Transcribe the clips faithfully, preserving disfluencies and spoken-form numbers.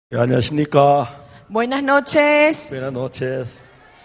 네, 안녕하십니까. Buenas noches. Buenas noches.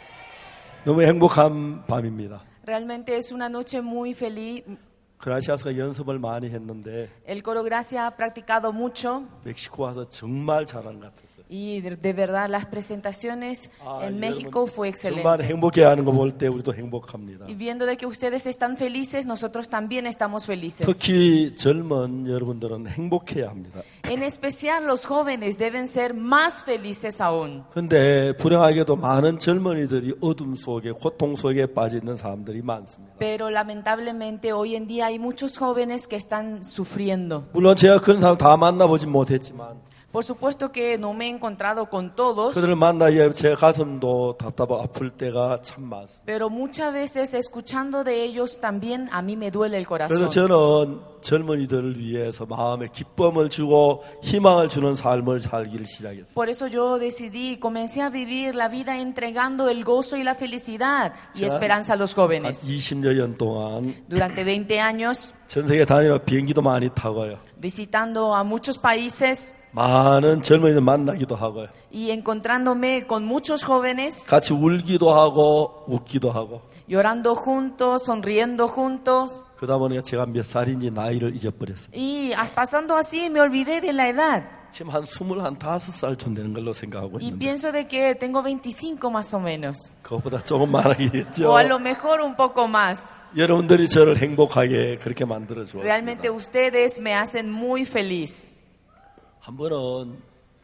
너무 행복한 밤입니다. Realmente es una noche muy feliz. 그라시아스가 연습을 많이 했는데 El coro Gracia ha practicado mucho 멕시코 와서 정말 잘한 것 같았어요. y de, de verdad las presentaciones 아, en México fue 정말 excelente. 행복해하는 거 볼 때 우리도 행복합니다. Y viendo de que ustedes están felices, nosotros también estamos felices. 특히 젊은 여러분들은 행복해야 합니다. En especial los jóvenes deben ser más felices aún. 근데 불행하게도 많은 젊은이들이 어둠 속에 고통 속에 빠져 있는 사람들이 많습니다. Pero lamentablemente hoy en día hay muchos jóvenes que están sufriendo. 물론 제가 그런 사람 다 만나보진 못했지만 Por supuesto que no me he encontrado con todos. 그들을 만나야 제 가슴도 답답하고 아플 때가 참 많습니다. Pero muchas veces escuchando de ellos también a mí me duele el 그래서 corazón. 저는 젊은이들을 위해서 마음에 기쁨을 주고 희망을 주는 삶을 살기를 시작했어요. Por eso yo decidí, comencé a vivir la vida entregando el gozo y la felicidad y 자, esperanza a los 한 jóvenes. 이십여 년 동안 Durante veinte años, 전 세계 다니며 비행기도 많이 타고요. visitando a muchos países 많은 젊은이들 만나기도 하고요. y encontrándome con muchos jóvenes, 같이 울기도 하고 웃기도 하고. llorando juntos, sonriendo juntos. 그러다 보니까 제가 몇 살인지 나이를 잊어버렸어요. Y as- pasando así me olvidé de la edad. 지금 한 스물다섯 살쯤 되는 걸로 생각하고 Y 있는데 pienso de que tengo veinticinco más o menos. 그것보다 조금 많아지겠죠. O a lo mejor un poco más. 여러분들이 저를 행복하게 그렇게 만들어 주었습니다. Realmente ustedes me hacen muy feliz. 한 번은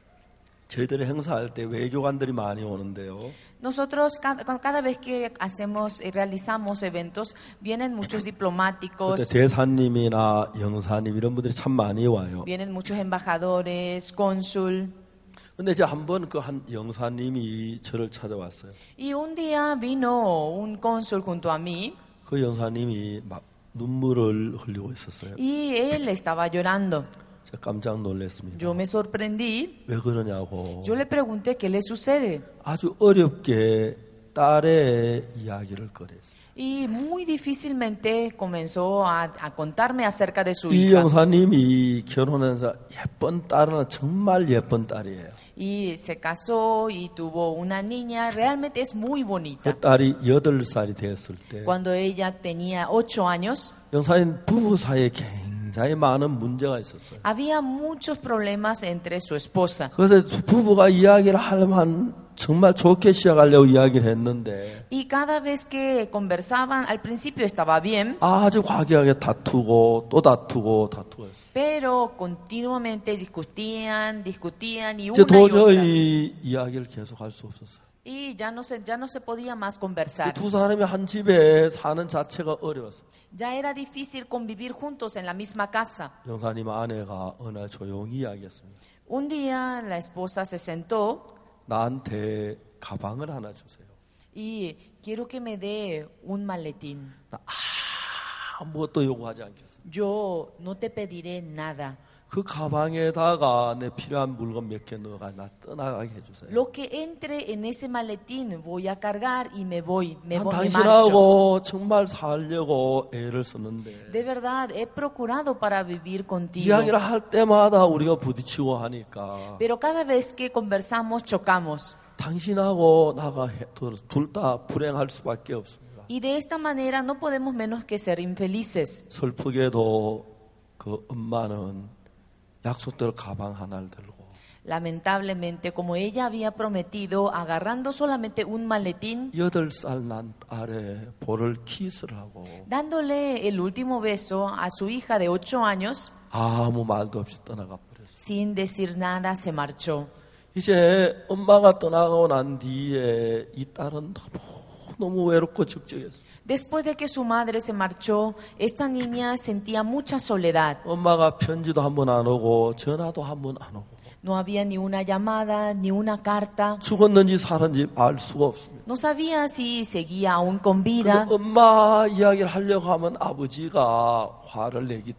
저희들이 행사할 때 외교관들이 많이 오는데요. Nosotros cada, cada vez que hacemos y realizamos eventos vienen muchos 그때 diplomáticos, 대사님이나 영사님 이런 분들이 참 많이 와요. vienen muchos embajadores, cónsul. 근데 이제 한 번 그 한 영사님이 저를 찾아왔어요. Y un día vino un cónsul junto a mí 그 영사님이 막 눈물을 흘리고 있었어요. y él estaba llorando. 제가 깜짝 놀랐습니다. Yo me sorprendí. 왜 그러냐고. Yo le pregunté qué le sucede. 아주 어렵게 딸의 이야기를 꺼냈어요. Y muy difícilmente comenzó a, a contarme acerca de su 이 hija. 영사님이 결혼해서 예쁜 딸은 정말 예쁜 딸이에요. Y se casó y tuvo una niña, realmente es muy bonita. 그 딸이 여덟 살이 되었을 때 Cuando ella tenía ocho años, 영사님 부부 사이에 굉장히 많은 문제가 있었어요. había muchos problemas entre su esposa. 그래서 부부가 이야기를 하려면 정말 좋게 시작하려고 이야기를 했는데 Y cada vez que conversaban, al principio estaba bien, 아주 과격하게 다투고 또 다투고 다투고 했어요. pero continuamente discutían, discutían y 이제 una y otra. 도저히 이야기를 계속할 수 없었어요. Y ya no se, ya no se podía más conversar. 두 사람이 한 집에 사는 자체가 어려웠어요. Ya era difícil convivir juntos en la misma casa. 영사님 아내가 어느 날 조용히 이야기했습니다. Un día la esposa se sentó 나한테 가방을 하나 주세요. y quiero que me dé un maletín. 나 아무것도 요구하지 않겠어요. Yo no te pediré nada. 그 가방에다가 내 필요한 물건 몇 개 넣어가 나 떠나가게 해주세요. Lo que entre en ese maletín voy a cargar y me voy, me 난 voy, me marcho. 당신하고 정말 살려고 애를 썼는데 De verdad, he procurado para vivir contigo. 이야기를 할 때마다 우리가 부딪히고 하니까 Pero cada vez que conversamos, chocamos. 당신하고 나가 둘 다 불행할 수밖에 없습니다. Y de esta manera no podemos menos que ser infelices. 슬프게도 그 엄마는 약속대로 가방 하나를 들고 Lamentablemente, como ella había prometido, agarrando solamente un maletín, 여덟 살 난 딸에 볼을 키스를 하고 dándole el último beso a su hija de ocho años, 아무 말도 없이 떠나가 버렸어요. sin decir nada, se marchó. 이제 엄마가 떠나고 난 뒤에 이 딸은 너무 너무 외롭고 적적했어요. Después de que su madre se marchó, esta niña sentía mucha soledad. 엄마가 편지도 한 번 안 오고 전화도 한 번 안 오고 No había ni una llamada, ni una carta. 죽었는지 살았는지 알 수가 없습니다. No sabía si seguía aún con vida. 근데 엄마 이야기를 하려고 하면 아버지가 화를 내기 때문에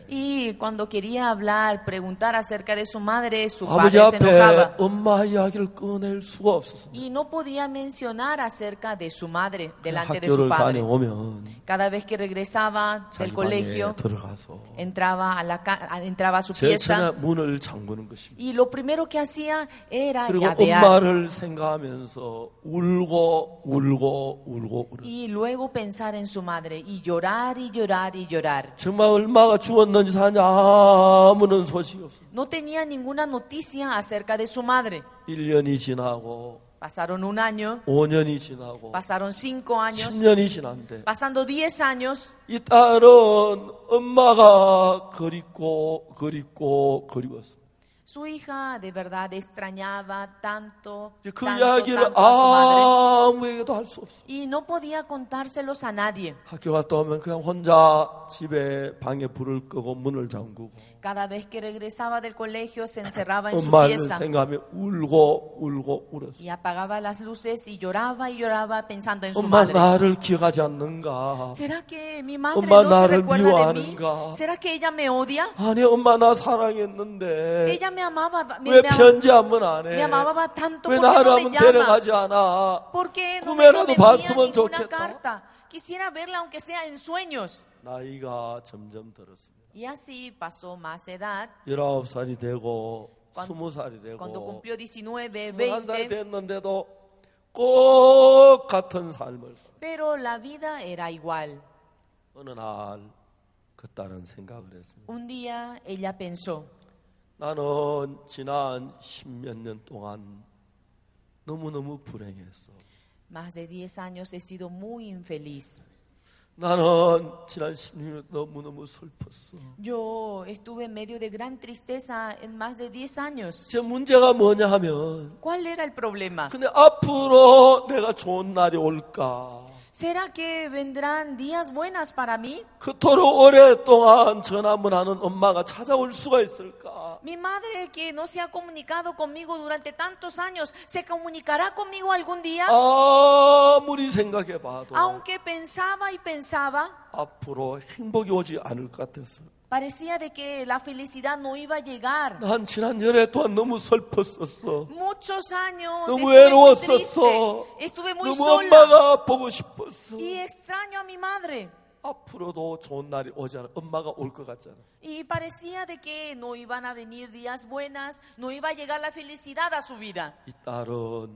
Y cuando quería hablar, preguntar acerca de su madre, su 아버지 padre se 앞에 enojaba. 엄마 이야기를 꺼낼 수가 없었습니다. Y no podía mencionar acerca de su madre delante de su 학교를 padre. 다녀오면 Cada vez que regresaba del 자기 방에 colegio, 들어가서 entraba a, la, ca- a- entraba a su 제일 pieza 처음에 문을 잠그는 것입니다. y lo primero que hacía era 그리고 llavear. 엄마를 생각하면서 울고 울고 울고 울어. Y luego pensar en su madre y llorar y llorar y llorar. 정말 얼마가 죽었는지 사는지 아무런 소식이 없어요. No tenía ninguna noticia acerca de su madre. 일 년이 지나고 Pasaron un año, 오 년이 지나고 pasaron cinco años, 십 년이 지났는데 pasando diez años, 이 딸은 엄마가 그립고 그립고 그리웠어. su hija de verdad extrañaba tanto, 그 tanto, 이야기를 tanto a su madre 아무에게도 할 수 없어. y no podía contárselos a nadie. 학교 갔다 오면 그냥 혼자 집에 방에 불을 끄고 문을 잠그고 Cada vez que regresaba del colegio se encerraba en su 엄마를 pieza 생각하며 울고 울고 울었어. y apagaba las luces y lloraba y lloraba pensando en su 엄마 madre. 나를 기억하지 않는가? ¿Será que mi madre 엄마 no se 나를 recuerda de mí? 미워하는가? ¿Será que ella me odia? 아니 엄마 나 사랑했는데 Ella me amaba, me, 왜 me ama- 편지 한 번 안 me 해? amaba tanto. 왜 ¿Por qué 나를 no me 한번 llama? 데려가지 않아? ¿Por qué no me, no 꿈에라도 me envía 봤으면 ninguna 좋겠다. carta? Quisiera verla aunque sea en sueños. 나이가 점점 들었습니다. Y así pasó más edad. 열아홉 살이 되고 Cuando- 스무 살이 되고 Cuando cumplió diecinueve, 스물한 살이 veinte, 됐는데도 꼭 같은 삶을 살아. pero la vida era igual. 어느 날 그 딸은 생각을 했습니다. Un día ella pensó, 나는 지난 십몇 년 동안 너무너무 불행했어. más de diez años he sido muy infeliz. 나는 지난 십육 년 너무너무 슬펐어. Yo estuve en medio de gran tristeza en más de diez años. 제 문제가 뭐냐 하면 ¿Cuál era el problema? 근데 앞으로 내가 좋은 날이 올까? ¿Será que vendrán días buenas para mí? 그토록 오랫동안 전화만 하는 엄마가 찾아올 수가 있을까? Mi madre que no se ha comunicado conmigo durante tantos años, ¿se comunicará conmigo algún día? 아무리 생각해봐도 Aunque pensaba y pensaba, 앞으로 행복이 오지 않을 것 같았어. parecía de que la felicidad no iba a llegar. 난 지난 연애 동안 너무 슬펐었어. Muchos años 너무 estuve muy triste, 외로웠었어. estuve muy 너무 sola 엄마가 보고 싶었어. y extraño a mi madre. 앞으로도 좋은 날이 오지 않아. 엄마가 올 것 같잖아. Y parecía de que no iban a venir días buenas, no iba a llegar la felicidad a su vida. 이 딸은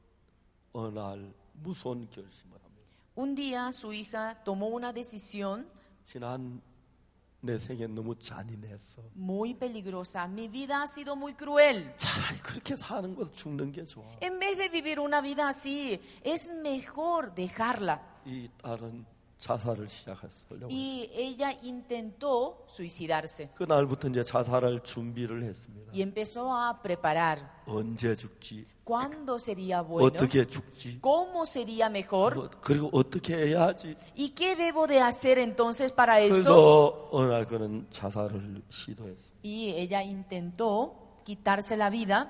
어느 날 무서운 결심을 합니다. Un día su hija tomó una decisión 지난 내 생에 너무 잔인했어. muy peligrosa. Mi vida ha sido muy cruel. 차라리 그렇게 사는 것도 죽는 게 좋아. En vez de vivir una vida así, es mejor dejarla. 이 딸은 자살을 시작하려고. Y ella intentó suicidarse 그날부터 이제 자살할 준비를 했습니다. y empezó a preparar 언제 죽지? cuándo sería bueno, 어떻게 죽지? cómo sería mejor 뭐, 그리고 어떻게 해야 하지? y qué debo de hacer entonces para eso. 그래서 어느 날 그는 자살을 시도했어. Y ella intentó quitarse la vida.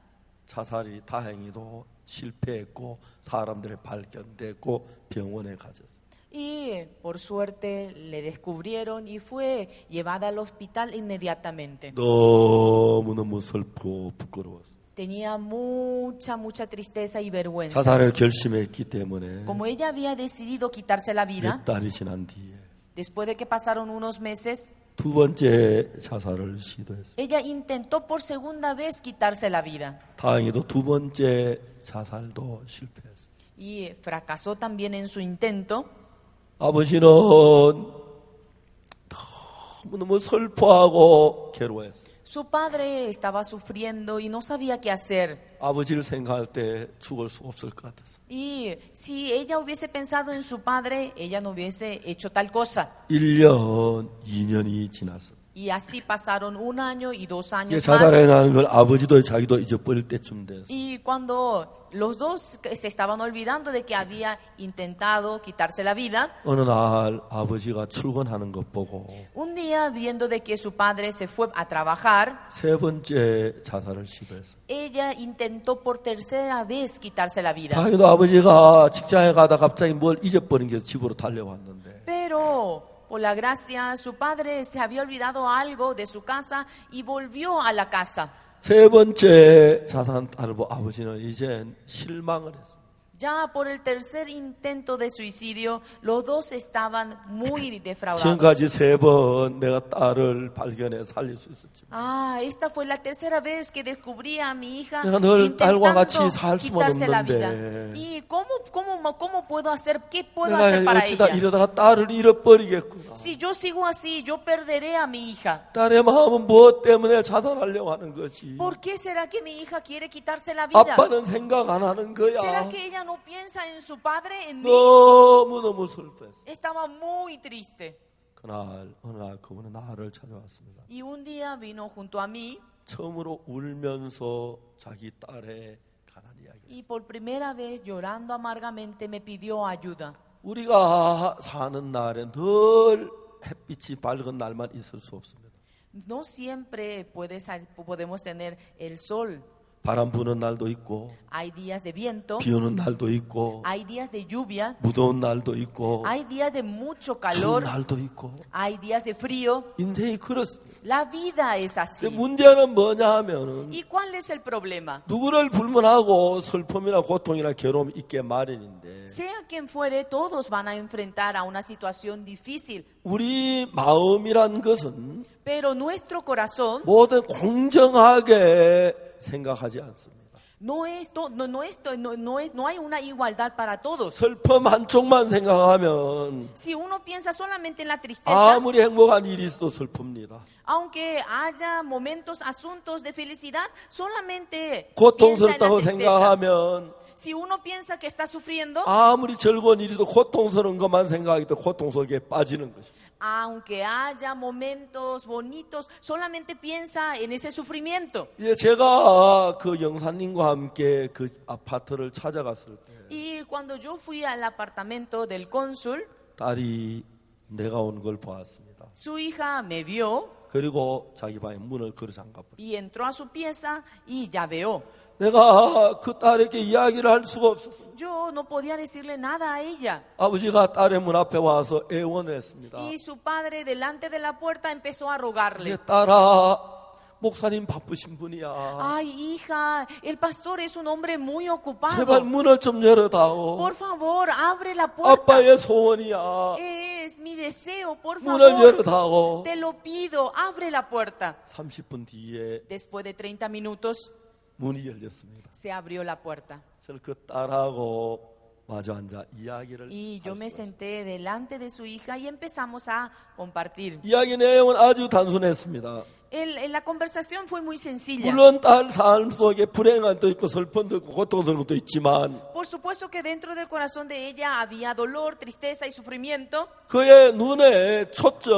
자살이 다행히도 실패했고 사람들의 발견됐고 병원에 가졌어. Y por suerte le descubrieron y fue llevada al hospital inmediatamente. 너무너무 슬프고 부끄러웠어. Tenía mucha, mucha tristeza y vergüenza. 자살을 결심했기 때문에 Como ella había decidido quitarse la vida, 몇 달이 지난 뒤에 después de que pasaron unos meses, 두 번째 자살을 시도했어. ella intentó por segunda vez quitarse la vida. 다행히도 두 번째 자살도 실패했어. Y fracasó también en su intento. 아버지는 너무너무 슬퍼하고 괴로워했어. Su padre estaba sufriendo y no sabía qué hacer. 아버지를 생각할 때 죽을 수 없을 것 같았어. Y si ella hubiese pensado en su padre, ella no hubiese hecho tal cosa. 일 년, 이 년이 지났어. Y así pasaron un año y dos 이게 años más. 자살행하는 걸 아버지도 자기도 잊어버릴 때쯤 됐어. Y cuando los dos se estaban olvidando de que había intentado quitarse la vida, 어느 날 아버지가 출근하는 것 보고 un día viendo de que su padre se fue a trabajar, 세 번째 자살을 시도했어. ella intentó por tercera vez quitarse la vida. 다행히도 아버지가 직장에 가다 갑자기 뭘 잊어버린 게 집으로 달려왔는데 Pero Por la gracia, su padre se había olvidado algo de su casa y volvió a la casa. 세 번째 자산 딸보 아버지는 이젠 실망을 했습니다. Ya por el tercer intento de suicidio, los dos estaban muy defraudados. 지금까지 세 번 내가 딸을 발견해 살릴 수 있었지만 Ah, esta fue la tercera vez que descubrí a mi hija 내가 늘 딸과 같이 intentando 살 수만 quitarse la vida. 없는데 ¿Y cómo, cómo, cómo puedo hacer? ¿Qué puedo 내가 hacer para 어찌다 ella? 이러다가 딸을 잃어버리겠구나. Si yo sigo así, yo perderé a mi hija. 딸의 마음은 무엇 때문에 자살하려고 하는 거지? ¿Por qué será que mi hija quiere quitarse la vida? 아빠는 생각 안 하는 ¿Será 거야. que ella no piensa en su padre, en mí? 너무너무 슬퍼했어. Estaba muy triste. 그날 어느 날 그분은 나를 찾아왔습니다. Y un día vino junto a mí 처음으로 울면서 자기 딸의 가난 이야기. y por primera vez, llorando amargamente, me pidió ayuda. 우리가 사는 날에 늘 햇빛이 밝은 날만 있을 수 없습니다. No siempre puedes, podemos tener el sol. 바람 부는 날도 있고 Hay días de viento, 비 오는 날도 있고 hay días de lluvia, 무더운 날도 있고 hay días de mucho 추운 calor, 날도 있고 hay días de frío. 인생이 그렇습니다. La vida es 근데 así. 문제는 뭐냐 하면은 ¿Y cuál es el problema? 누구를 불문하고 슬픔이나 고통이나 괴로움이 있게 마련인데 Sea quien fuere, todos van a enfrentar a una situación difícil. 우리 마음이란 것은 Pero nuestro corazón 모든 공정하게 생각하지 않습니다. no es, to- no, no, es, to- no, no es, no hay una igualdad para todos. 슬픔 한쪽만 생각하면 Si uno piensa solamente en la tristeza, 아무리 행복한 일이 있어도 슬픕니다. aunque haya momentos, asuntos de felicidad, solamente piensa en la 고통스럽다고 tristeza. 생각하면 Si uno piensa que está sufriendo, 아무리 즐거운 일이도 고통스러운 것만 생각하기 때문에 고통 속에 빠지는 것입니다. aunque haya momentos bonitos, solamente piensa en ese sufrimiento. 이제 제가 그 영사님과 함께 그 아파트를 찾아갔을 때 Y cuando yo fui al apartamento del cónsul, 딸이 내가 온 걸 보았습니다. su hija me vio 그리고 자기 방에 문을 걸어 잠가버렸어요. y entró a su pieza y llaveó. 내가 그 딸에게 이야기를 할 수가 없었어요. Yo no podía decirle nada a ella. 아버지가 딸의 문 앞에 와서 애원을 했습니다. Y su padre delante de la puerta empezó a rogarle. 내 딸아, 목사님 바쁘신 분이야. Ay, hija, el pastor es un hombre muy 제발 ocupado. 문을 좀 열어다오. Por favor, abre la puerta. 아빠의 소원이야. Es mi deseo, por 문을 favor. 열어다오. Te lo pido, abre la puerta. 삼십 분 뒤에 Después de treinta minutos, 문이 열렸습니다. se abrió la puerta. 저는 그 딸하고 마주 앉아 이야기를 Y yo 할 me 수가 있어요. senté delante de su hija y empezamos a compartir. 이야기 내용은 아주 단순했습니다. El- el- la conversación fue muy sencilla. 물론 딸 삶 속에 불행한 것도 있고 슬픔도 있고 고통스러운 것도 있지만 Por supuesto que dentro del corazón de ella había dolor, tristeza y sufrimiento. 그의 눈에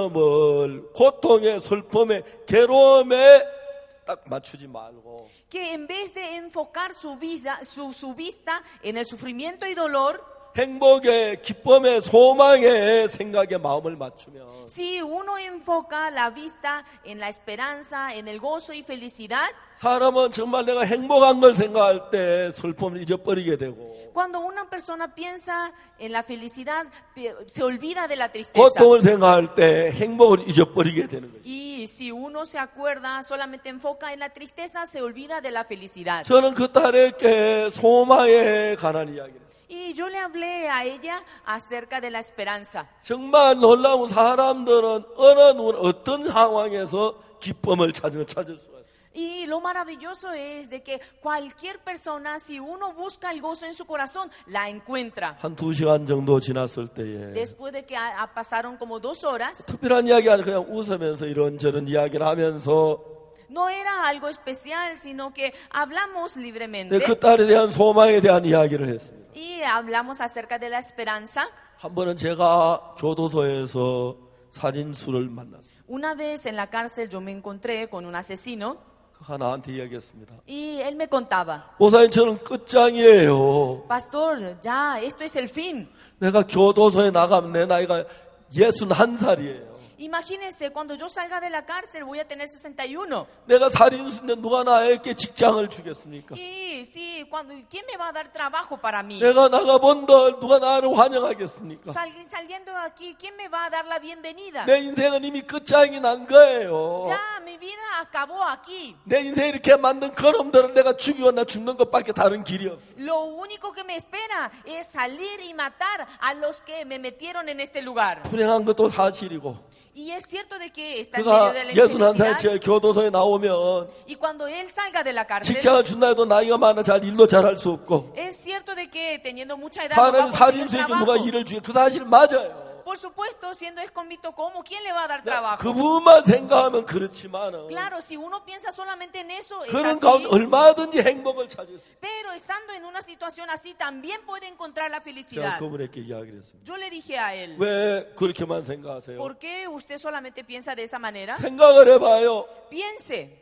초점을 고통의 슬픔의 괴로움에 딱 맞추지 말고 Que en vez de enfocar su, vida, su, su vista en el sufrimiento y dolor, 행복의 기쁨의 소망의 생각에 마음을 맞추면 si uno enfoca la vista en la esperanza, en el gozo y felicidad, 사람은 정말 내가 행복한 걸 생각할 때 슬픔을 잊어버리게 되고 cuando una persona piensa en la felicidad, pi- se olvida de la tristeza. 고통을 생각할 때 행복을 잊어버리게 되는 거죠. Y si uno se acuerda, solamente enfoca en la tristeza, se olvida de la felicidad. 저는 그 딸에게 소망에 관한 이야기를 했어요. Y yo le hablé a ella acerca de la esperanza. 정말 놀라운 사람들은 어느 누구 어떤 상황에서 기쁨을 찾으면 찾을 수가 있어요. Y lo maravilloso es de que cualquier persona, si uno busca el gozo en su corazón, la encuentra. 한 두 시간 정도 지났을 때에 Después de que a- a- pasaron como dos horas, 특별한 이야기 아니라 그냥 웃으면서 이런저런 이야기를 하면서 no era algo especial, sino que hablamos libremente 그 딸에 대한 소망에 대한 이야기를 했습니다. y hablamos acerca de la esperanza. 한 번은 제가 교도소에서 살인수를 만났습니다. Una vez en la cárcel yo me encontré con un asesino 그가 나한테 이야기했습니다. y él me contaba, 목사님 저는 끝장이에요. pastor, ya, esto es el fin. 내가 교도소에 나가면 내 나이가 예순한 살이에요. Imagínense, cuando yo salga de la cárcel voy a tener sesenta y uno. 내가 살인수인데 누가 나에게 직장을 주겠습니까? Y sí, cuando, ¿quién me va a dar trabajo para mí? 내가 나가본들 누가 나를 환영하겠습니까? Sal- saliendo de aquí, ¿quién me va a dar la bienvenida? 내 인생은 이미 끝장이 난 거예요. Ya, mi vida acabó aquí. 내 인생 이렇게 만든 그놈들은 내가 죽이거나 죽는 것밖에 다른 길이 없어. Lo único que me espera es salir y matar a los que me metieron en este lugar. 불행한 것도 사실이고. Y es cierto de que está en medio 그가 de la 예순한 살 infelicidad. 제 교도소에 나오면 Y cuando él salga de la cárcel, 직장을 준다 해도 나이가 많아 잘 일도 잘할 수 없고 es cierto de que teniendo mucha edad no va a 사람이 conseguir 살인수에게 누가 trabajo. 일을 주게 그 사실 맞아요. Por supuesto, siendo ex convicto, ¿cómo? ¿Quién le va a dar trabajo? 그 부분만 생각하면 그렇지만은 Claro, si uno piensa solamente en eso, es 그런 así. 가운데 얼마든지 행복을 찾을 수 있어요. Pero estando en una situación así, también puede encontrar la 제가 felicidad. 그분에게 이야기를 했습니다. Yo le dije a él, 왜 그렇게만 생각하세요? ¿por qué usted solamente piensa de esa manera? 생각을 해봐요. Piense,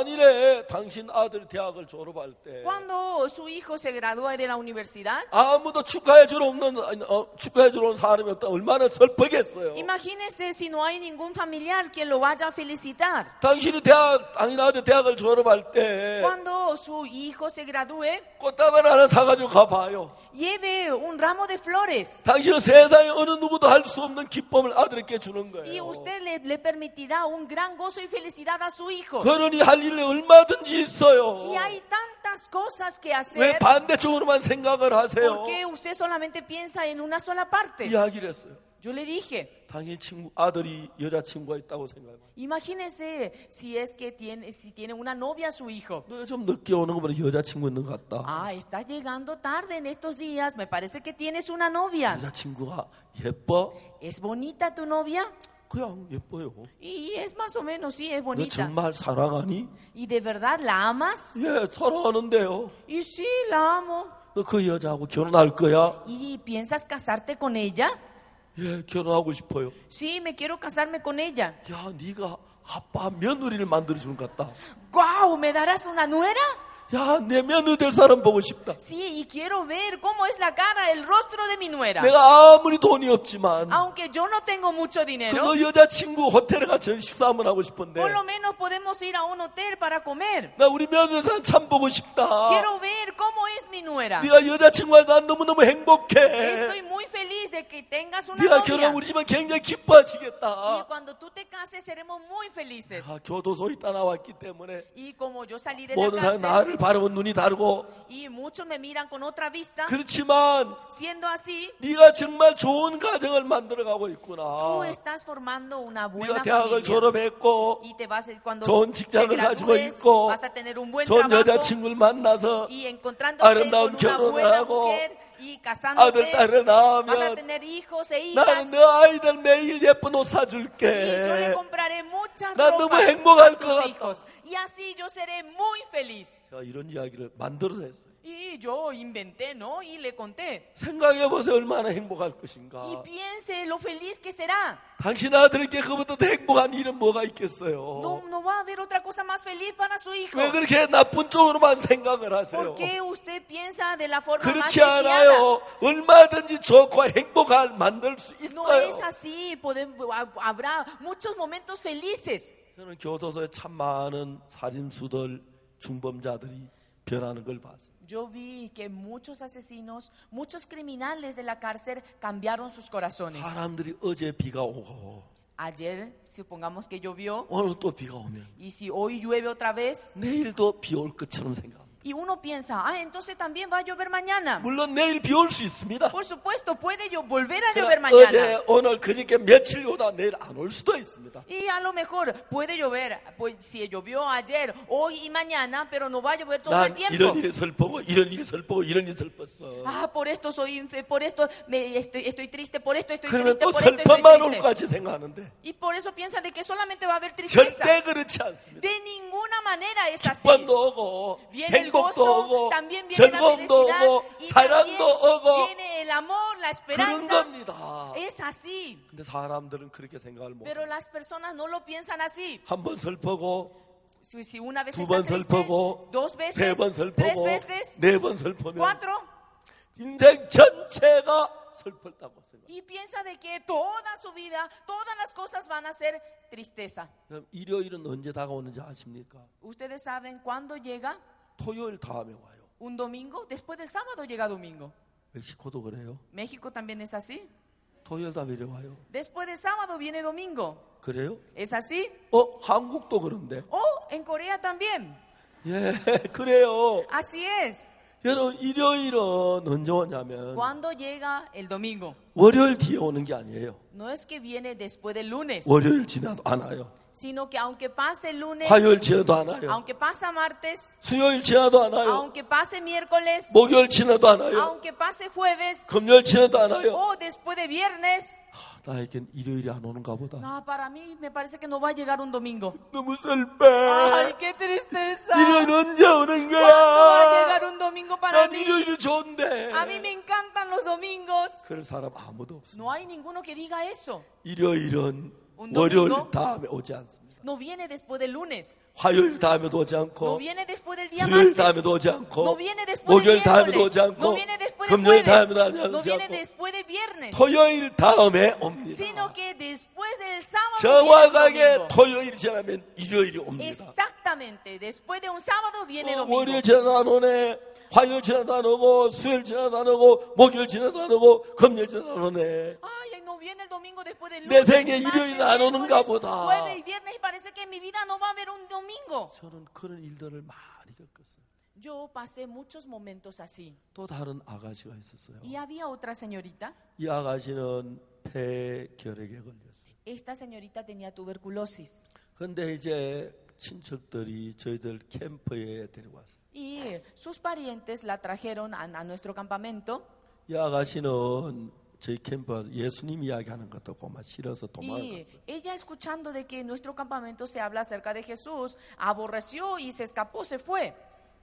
만일에 당신 아들 대학을 졸업할 때 cuando su hijo se gradúe de la universidad, 아무도 축하해 주러 없는 어, 축하해 주러 온 사람이 없다 얼마나 슬프겠어요. imagínese si no hay ningún familiar quien lo vaya a felicitar. 당신이 대학 당신 아들 대학을 졸업할 때 Cuando su hijo se gradúe, 꽃다발 하나 사가지고 가봐요. lleve un ramo de flores 당신은 세상에 어느 누구도 할 수 없는 기쁨을 아들에게 주는 y 거예요. usted le, le permitirá un gran gozo y felicidad a su hijo. 그러니 할 일이 얼마든지 있어요. Y hay tantas cosas que 왜 hacer. 반대쪽으로만 생각을 하세요? ¿Por qué usted solamente piensa en una sola parte? 이야기를 했어요. Yo le dije, 당신 친구 아들이 여자친구가 있다고 생각해봐. imagínese si es que tiene, si tiene una novia su hijo. 너 좀 늦게 오는 것보다 여자친구 있는 것 같다. Ah, está llegando tarde en estos días. Me parece que tienes una novia. 여자친구가 예뻐? ¿Es bonita tu novia? 그냥 예뻐요. Y es más o menos, sí, es 너 bonita. 정말 사랑하니? ¿Y de verdad la amas? 예, 사랑하는데요. Y sí, la amo. 너 그 여자하고 결혼할 거야? ¿Y piensas casarte con ella? 예, 결혼하고 싶어요. Sí, me quiero casarme con ella. 야, 네가 아빠 며느리를 만들어주는 것 같다. ¡Guau! ¿Me darás una nuera? 야, 내 며느리 될 사람 보고 싶다. Sí, y quiero ver cómo es la cara, el rostro de mi nuera. 내가 아무리 돈이 없지만 Aunque yo no tengo mucho 그 dinero, 너 여자친구 호텔에 가서 식사 한번 하고 싶은데 por lo menos podemos ir a un hotel para comer. 나 우리 며느리 사람 참 보고 싶다. Quiero ver cómo es mi nuera. 네가 여자친구와 난 너무너무 행복해. Estoy muy feliz de que tengas una 네가 novia. 결혼하면 우리 집안 굉장히 Y 기뻐하시겠다. cuando tú te cases seremos muy felices. 아, 교도소 있다 나왔기 때문에 Y como yo salí de la 모든 사람 cárcel 나를 바라본 눈이 다르고 y muchos me miran con otra vista, 그렇지만 siendo así, 네가 정말 좋은 가정을 만들어가고 tú 있구나. estás formando una 네가 buena 대학을 familia. 졸업했고 Y te vas a- cuando 좋은 te 직장을 가지고 gradúes, 있고 vas a tener un buen 좋은 trabajo 여자친구를 만나서 y encontrándote 아름다운 con una 결혼을 buena 하고 mujer y 아들 casándote, 딸을 vas a 낳으면 tener hijos e 나는 hijas 너 아이들 매일 예쁜 옷 y yo le 사줄게. compraré muchas 난 너무 ropas 행복할 a 것 tus 같다. hijos y así yo seré muy feliz. 제가 이런 이야기를 만들어서 했어요. Y yo inventé, ¿no? Y le conté. 생각해보세요. 얼마나 행복할 것인가. Y piense lo feliz que será. 당신 아들에게 그보다 더 행복한 일은 뭐가 있겠어요. No, no va a haber otra cosa más feliz para su hijo. 왜 그렇게 나쁜 쪽으로만 생각을 하세요. ¿Por qué usted piensa de la forma más 그렇지 desviada? 않아요. 얼마든지 좋고 행복할 만들 수 No 있어요. es así. Podemos, habrá muchos momentos felices. 저는 교도소에 참 많은 살인수들, 중범자들이 변하는 걸 봤어요. Yo vi que muchos asesinos, muchos criminales de la cárcel cambiaron sus corazones. 사람들이 어제 비가 오고 Ayer, supongamos que llovió, 오늘 또 비가 오면 y si hoy llueve otra vez, 내일도 비 올 것처럼 생각합니다. y uno piensa, ah, entonces también va a llover mañana. 물론 내일 비 올 수 있습니다. Por supuesto, puede yo volver a 그러나 llover mañana. 어제, 오늘, 그저께 며칠 오다 내일 안 올 수도 있습니다. Y a lo mejor puede llover, pues si llovió ayer, hoy y mañana, pero no va a llover todo el 난 tiempo. 이런 일이 슬프고 이런 일이 슬프고 이런 일이 슬펐어. Ah, por esto soy infe- por esto me estoy, estoy triste, por esto estoy 그러면 triste, 또 por esto 슬픔만 estoy 올 triste. 것까지 생각하는데 Y por eso piensa de que solamente va a haber tristeza. 절대 그렇지 않습니다. De ninguna manera es así. 기쁨도 오고 Viene el 행복도 gozo, 오고 también viene la 즐거움도 felicidad 오고 y también 사랑도 오고 viene el amor, la 그런 esperanza. 겁니다. Es así. 근데 사람들은 그렇게 생각을 못 Pero 해요. las personas no lo piensan así. 한 번 슬프고 Si, si una vez 두 está 번 triste, 슬프고 dos 세 veces, 번 tres 슬프고 veces, 네 번 슬프면 cuatro, 인생 전체가 슬펐다고 생각. Y piensa de que toda su vida, todas las cosas van a ser tristeza. 그럼 일요일은 언제 다가오는지 아십니까? ¿Ustedes saben cuándo llega? 토요일 다음에 와요. Un domingo, después del sábado llega domingo. 멕시코도 그래요. México también es así. 토요일 다음에 와요. Después del sábado viene domingo. 그래요? ¿Es así? 어, 한국도 그런데. Oh, en Corea también. 예, 그래요. Así es. 여러분, 일요일은 언제 오냐면 ¿Cuándo llega el domingo? 월요일 뒤에 오는 게 아니에요. No es que viene después del lunes, 월요일 지나도 안 와요. sino que aunque pase el lunes, 화요일 지나도 안 와요. aunque pasa martes, 수요일 지나도 안 와요. aunque pase miércoles, 목요일 지나도 안 와요. aunque pase jueves, 금요일 지나도 안 와요. o después de viernes. 하, 나에겐 일요일이 안 오는가 보다. No, para mí me parece que no va a llegar un domingo. 너무 Ay, 슬퍼. qué tristeza. 일요일 언제 오는 ¿Cuándo va a 거야? llegar un domingo para 난 mí? 일요일이 좋은데. A mí me encantan los domingos. 그런 사람 아무도 없어. No hay ninguno que diga eso. 일요일은 Un 월요일 domingo? 다음에 오지 않습니다. No viene después del lunes. 화요일 다음에도 오지 No 않고 viene después del día 수요일 martes. 다음에도 오지 않고 No viene después del 목요일 다음에도 miércoles. 오지 않고 No viene después del 금요일 jueves. 다음에도 No 오지 viene 않고 después de viernes. 토요일 다음에 옵니다. Sino que después del sábado viene el 정확하게 domingo. 토요일이 지나면 일요일이 옵니다. Exactamente. Después de un sábado viene 어, domingo. 월요일 지나도 안 오네. 화요일 지나도 안 오고 수요일 지나도 안 오고 목요일 지나도 안 오고 금요일 지나도 안 오네. Ay, no viene el domingo después del 내 lunes. 생에 martes, 일요일은 안 오는가 miércoles, 보다. jueves y viernes y parece que en mi vida no va a haber un domingo. 저는 그런 일들을 많이 겪었어요. Yo pasé muchos momentos así. 또 다른 아가씨가 있었어요. Y había otra señorita. 이 아가씨는 폐결핵에 걸렸어요. Esta señorita tenía tuberculosis. 근데 이제 친척들이 저희들 캠프에 데려왔어요. Y sus parientes la trajeron a, a nuestro campamento. 이 아가씨는 저희 캠프 와서 예수님 이야기하는 것도 고마 싫어서 Y 도망갔어요. ella, escuchando de que en nuestro campamento se habla acerca de Jesús, aborreció y se escapó, se fue.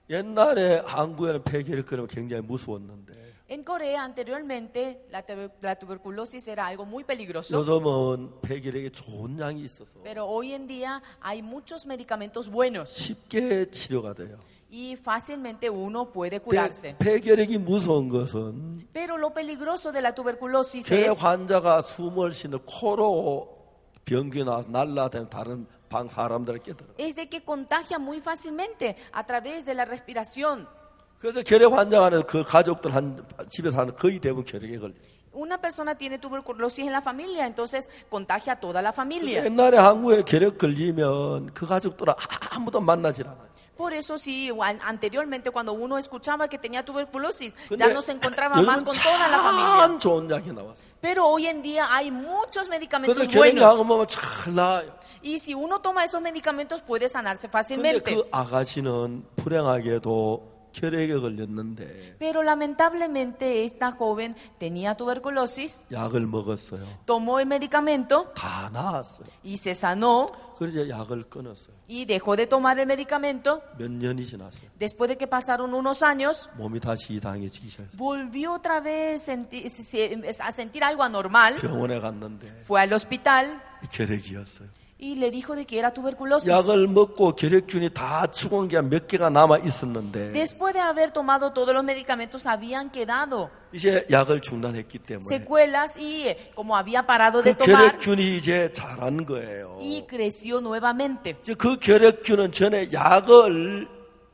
옛날에 한국에는 폐결핵 그러면 굉장히 무서웠는데 En Corea, anteriormente, la, tuber- la tuberculosis era algo muy peligroso. 요즘은 폐결핵에 좋은 약이 있어서 Pero hoy en día hay muchos medicamentos buenos 쉽게 치료가 돼요. y fácilmente uno puede 폐, curarse. 폐결핵이 무서운 것은 Pero lo peligroso de la tuberculosis 폐 es 환자가 숨을 쉬는 코로 병균 나와서 날라다니는 다른 방 사람들을 깨들어. es de que contagia muy fácilmente a través de la respiración. 그래서 결핵 환자가 그 가족들 한 집에서 하는 거의 대부분 결핵에 걸려요. Una persona tiene tuberculosis en la familia, entonces contagia a toda la familia. 옛날에 한국에 결핵 걸리면 그 가족들은 아무도 만나질 않아요. Por eso sí, an- anteriormente cuando uno escuchaba que tenía tuberculosis, ya 근데 no se encontraba más 요즘은 con toda la familia. 참 좋은 약이 나왔어요. Pero hoy en día hay muchos medicamentos 그래서 결핵약을 buenos. 먹으면 잘 나아요. Y si uno toma esos medicamentos puede sanarse 근데 fácilmente. 그 아가씨는 불행하게도 결핵에 걸렸는데 Pero lamentablemente esta joven tenía tuberculosis, 약을 먹었어요. tomó el medicamento 다 나았어요. y se sanó 그래서 약을 끊었어요. y dejó de tomar el medicamento. 몇 년이 지났어요. Después de que pasaron unos años, 몸이 다시 이상해지기 시작했어요. volvió otra vez senti- se- se- a sentir algo anormal. 병원에 갔는데 Fue al hospital 결핵이었어요. y le dijo de que era tuberculosis. 약을 먹고 결핵균이 다 죽은 게 몇 개가 남아 있었는데 Después de haber tomado todos los medicamentos, habían quedado 이제 약을 중단했기 때문에 secuelas y eh, como había parado 그 de tomar 결핵균이 이제 자란 거예요. y creció nuevamente. 이제 그 결핵균은 전에 약을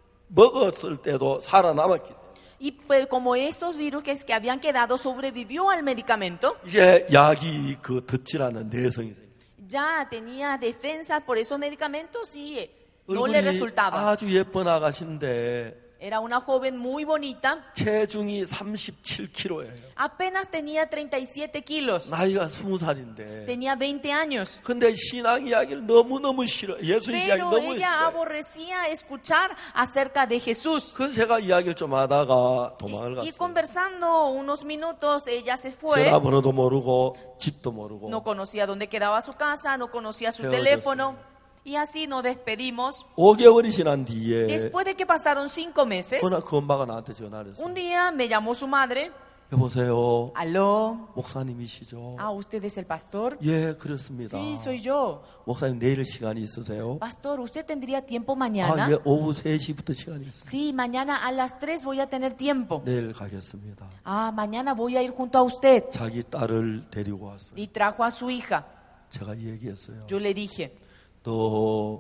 먹었을 때도 살아남았기 때문에 Y pues, como esos virus que, que habían quedado sobrevivió al medicamento, 이제 약이 그 듣질 않는 내성이 생겨요. ya tenía defensa por esos medicamentos y eh, no le 얼굴이 resultaba. 아주 예쁜 아가씨인데 Era una joven muy bonita, 체중이 삼십칠 킬로그램예요. apenas tenía treinta y siete kilos, 나이가 스무 살인데 tenía veinte años. 근데 신앙 이야기를 너무너무 싫어. 예수 이야기 Pero 너무 ella 싫어. aborrecía escuchar acerca de Jesús. 그래서 제가 이야기를 좀 하다가 도망을 Y 갔어요. conversando unos minutos, ella se fue. 전화번호도 모르고 집도 모르고 No conocía dónde quedaba su casa, no conocía su Pero teléfono. Y así nos despedimos. 오 개월이 지난 뒤에 Después de que pasaron cinco meses, 그나 그 엄마가 나한테 전화를 했어요. un día me llamó su madre. 여보세요. Aló. 목사님이시죠? Ah, ¿usted es el pastor? 예, 그렇습니다. Sí, soy yo. 목사님 내일 시간이 있으세요? Pastor, ¿usted tendría tiempo 아, mañana? 예, 오후 세 시부터 시간이 있어요. Sí, mañana a las tres voy a tener tiempo. 내일 가겠습니다. Ah, mañana voy a ir junto a usted. 자기 딸을 데리고 왔어요. Y trajo a su hija. 제가 얘기했어요. Yo le dije, 너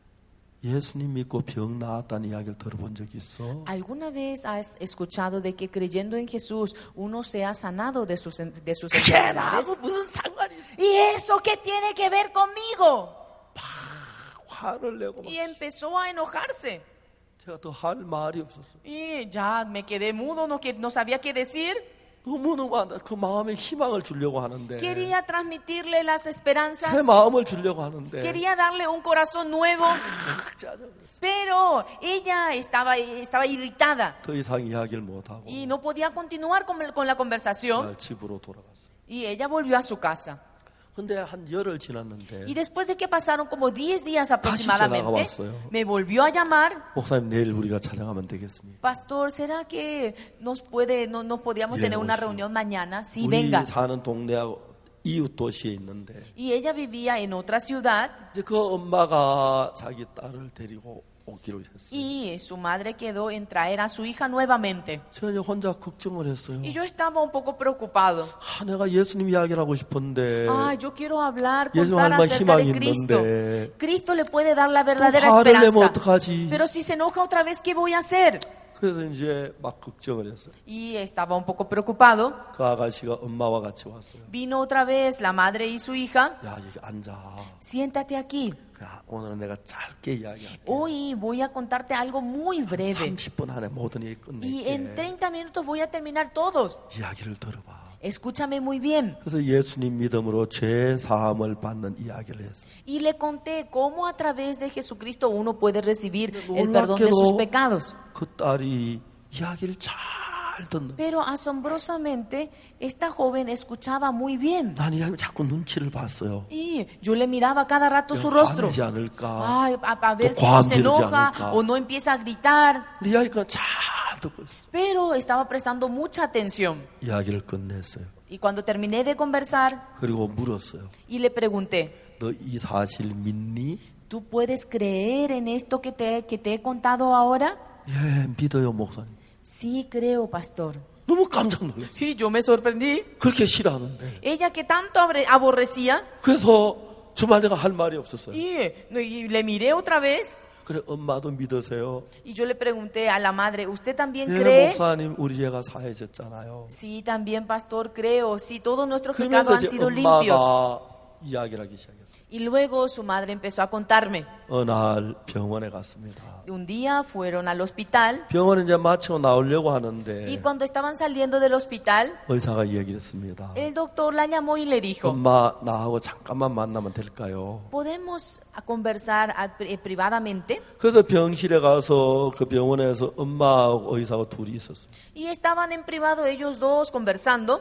예수님 믿고 병 나았다는 이야기를 들어본 적 있어? ¿alguna vez has escuchado de que creyendo en Jesús uno se ha sanado de sus, de sus 그게 enfermedades? 나하고 무슨 상관이 있어? ¿Y eso qué tiene que ver conmigo? 화를 내고 막 Y empezó a enojarse. 제가 더 할 말이 없었어요. Y ya me quedé mudo, no, que, no sabía qué decir. 너무너무 그 마음에 희망을 주려고 하는데 Quería transmitirle las esperanzas. 새 마음을 주려고 하는데 Quería darle un corazón nuevo. 짜증났어요. Pero ella estaba, estaba irritada. 더 이상 이야기를 못하고 Y no podía continuar con, el- con la conversación. 그날 집으로 돌아갔어요. Y ella volvió a su casa. 근데 한 열흘 지났는데 Y después de que pasaron como diez días 전화가 aproximadamente, 왔어요. me volvió a llamar. 목사님 내일 우리가 찾아가면 되겠습니까? Pastor, ¿será que nos puede, no, nos podíamos Yeah, tener una sí. reunión mañana? Sí, 우리 venga. 사는 동네하고 이웃 도시에 있는데 Y ella vivía en otra ciudad 이제 그 엄마가 자기 딸을 데리고 오기로 했어요. y su madre quedó en traer a su hija nuevamente. 제가 이제 혼자 걱정을 했어요. Y yo estaba un poco preocupado. 아, 내가 예수님 이야기를 하고 싶은데 Ah, yo quiero hablar, 예수 contar 얼마나 acerca de 희망이 Cristo. 있는데 Cristo le puede dar la verdadera 또 화를 내면 esperanza. 어떡하지? Pero si se enoja otra vez, ¿qué voy a hacer? 그래서 이제 막 걱정을 했어요. Y estaba un poco preocupado. 그 아가씨가 엄마와 같이 왔어요. Vino otra vez la madre y su hija. 야, 여기 앉아. Siéntate aquí. 야, 오늘은 내가 짧게 이야기할게. Hoy voy a contarte algo muy breve. 삼십 분 안에 모든 얘기 Y en 끝낼게. treinta minutos voy a terminar todos. 이야기를 들어봐. Escúchame muy bien. 그래서 예수님 믿음으로 죄 사함을 받는 이야기를 했어요. Y le conté cómo a través de Jesucristo uno puede recibir el perdón de 놀랍게도 sus pecados. 그 딸이 이야기를 잘 듣는. Pero asombrosamente, esta joven escuchaba muy bien. 난 이야기 자꾸 눈치를 봤어요. Y yo le miraba cada rato su 야, rostro. 화내지 않을까? Ay, a, a ver 또 si no se 과음지르지 enoja 않을까? o no empieza a gritar. 근데 이야기가 잘 듣고 있어요. Pero estaba prestando mucha atención. 이야기를 끝냈어요. Y cuando terminé de conversar 그리고 물었어요. y le pregunté, 너 이 사실 믿니? ¿tú puedes creer en esto que te, que te he contado ahora? 예, 믿어요, 목사님. Sí, creo, pastor. 너무 깜짝 놀랐어요. Sí, yo me sorprendí. 그렇게 싫어하는데. Ella que tanto abre- aborrecía. 그래서 정말 내가 할 말이 없었어요. Y, y le miré otra vez 그래, 엄마도 믿으세요? y yo le pregunté a la madre, ¿usted también 예, cree? 목사님, 우리 죄가 사해졌잖아요. Sí, también, pastor, creo. Sí, todos nuestros 그러면서 pecados han 이제 sido limpios. 엄마가 이야기를 하기 시작했어요. Y luego su madre empezó a contarme. 어느 날 병원에 갔습니다. Un día fueron al hospital 병원에 이제 마치고 나오려고 y 하는데 cuando estaban saliendo del hospital, 의사가 얘기를 했습니다. el doctor la llamó y le dijo, 엄마, 나하고 잠깐만 만나면 될까요? ¿podemos a conversar a- eh, privadamente? 그래서 병실에 가서 그 병원에서 엄마하고 의사하고 둘이 있었어요. Y estaban en privado ellos dos conversando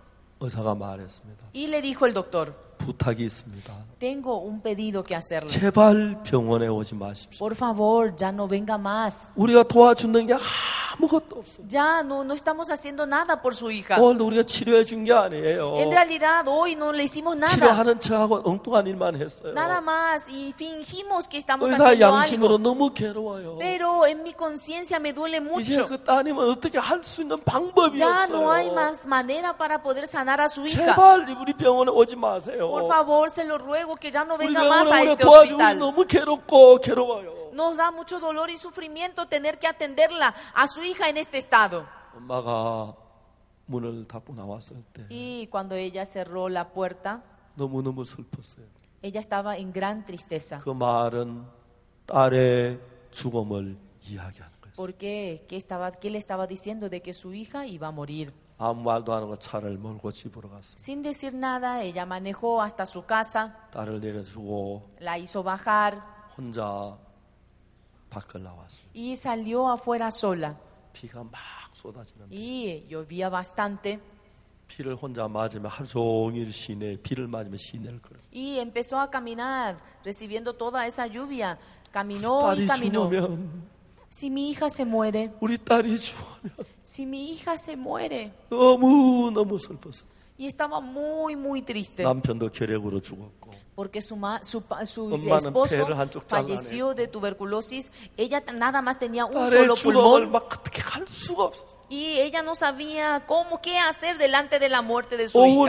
의사가 말했습니다. y le dijo el doctor, 부탁이 있습니다. tengo un pedido que hacerle. 제발 병원에 오지 마십시오. Por favor, ya no venga más. 우리가 도와주는 게 아무것도 없어요. Ya no, no estamos haciendo nada por su hija. 오늘도 우리가 치료해 준 게 아니에요. En realidad, hoy no le hicimos nada. 치료하는 척하고 엉뚱한 일만 했어요. Nada más. Y fingimos que estamos 의사 haciendo 양심으로 algo. 너무 괴로워요. Pero en mi conciencia me duele 이제 mucho. 그 따님은 어떻게 할 수 있는 방법이 Ya no hay 없어요. más manera para poder sanar a su hija. 제발 우리 병원에 오지 마세요. Por favor, se lo ruego que ya no 우리 venga más a 병원에 우리 este 도와주고 hospital. 너무 괴롭고 괴로워요. Nos da mucho dolor y sufrimiento tener que atenderla a su hija en este estado. 엄마가 문을 닫고 나왔을 때 Y cuando ella cerró la puerta, 너무너무 슬펐어요. ella estaba en gran tristeza. 그 말은 딸의 죽음을 이야기하는 거예요. ¿Por qué? ¿Qué, estaba, ¿Qué le estaba diciendo? De que su hija iba a morir. 아무 말도 안 하고 차를 몰고 집으로 갔어요. Sin decir nada, ella manejó hasta su casa, 딸을 내려주고 la hizo bajar 혼자 밖을 나왔어요. y salió afuera sola. 비가 막 쏟아지는데 Y llovía bastante 비를 혼자 맞으면 하루 종일 시내 비를 맞으면 시내를 걸었어요. y empezó a caminar recibiendo toda esa lluvia. Caminó y 딸이 caminó. 죽으면 Si mi hija se muere, 우리 딸이 죽으면 si mi hija se muere. 너무너무 슬펐어. Y estaba muy, muy triste. 남편도 결핵으로 죽었고 Porque su, ma- su, pa- su 엄마는 esposo 폐를 한쪽 falleció de tuberculosis. Ella t- nada más tenía un 딸의 solo 죽음을 pulmón. 막 어떻게 할 수가 없었어. Y ella no sabía cómo, qué hacer delante de la muerte de su 오후 hija.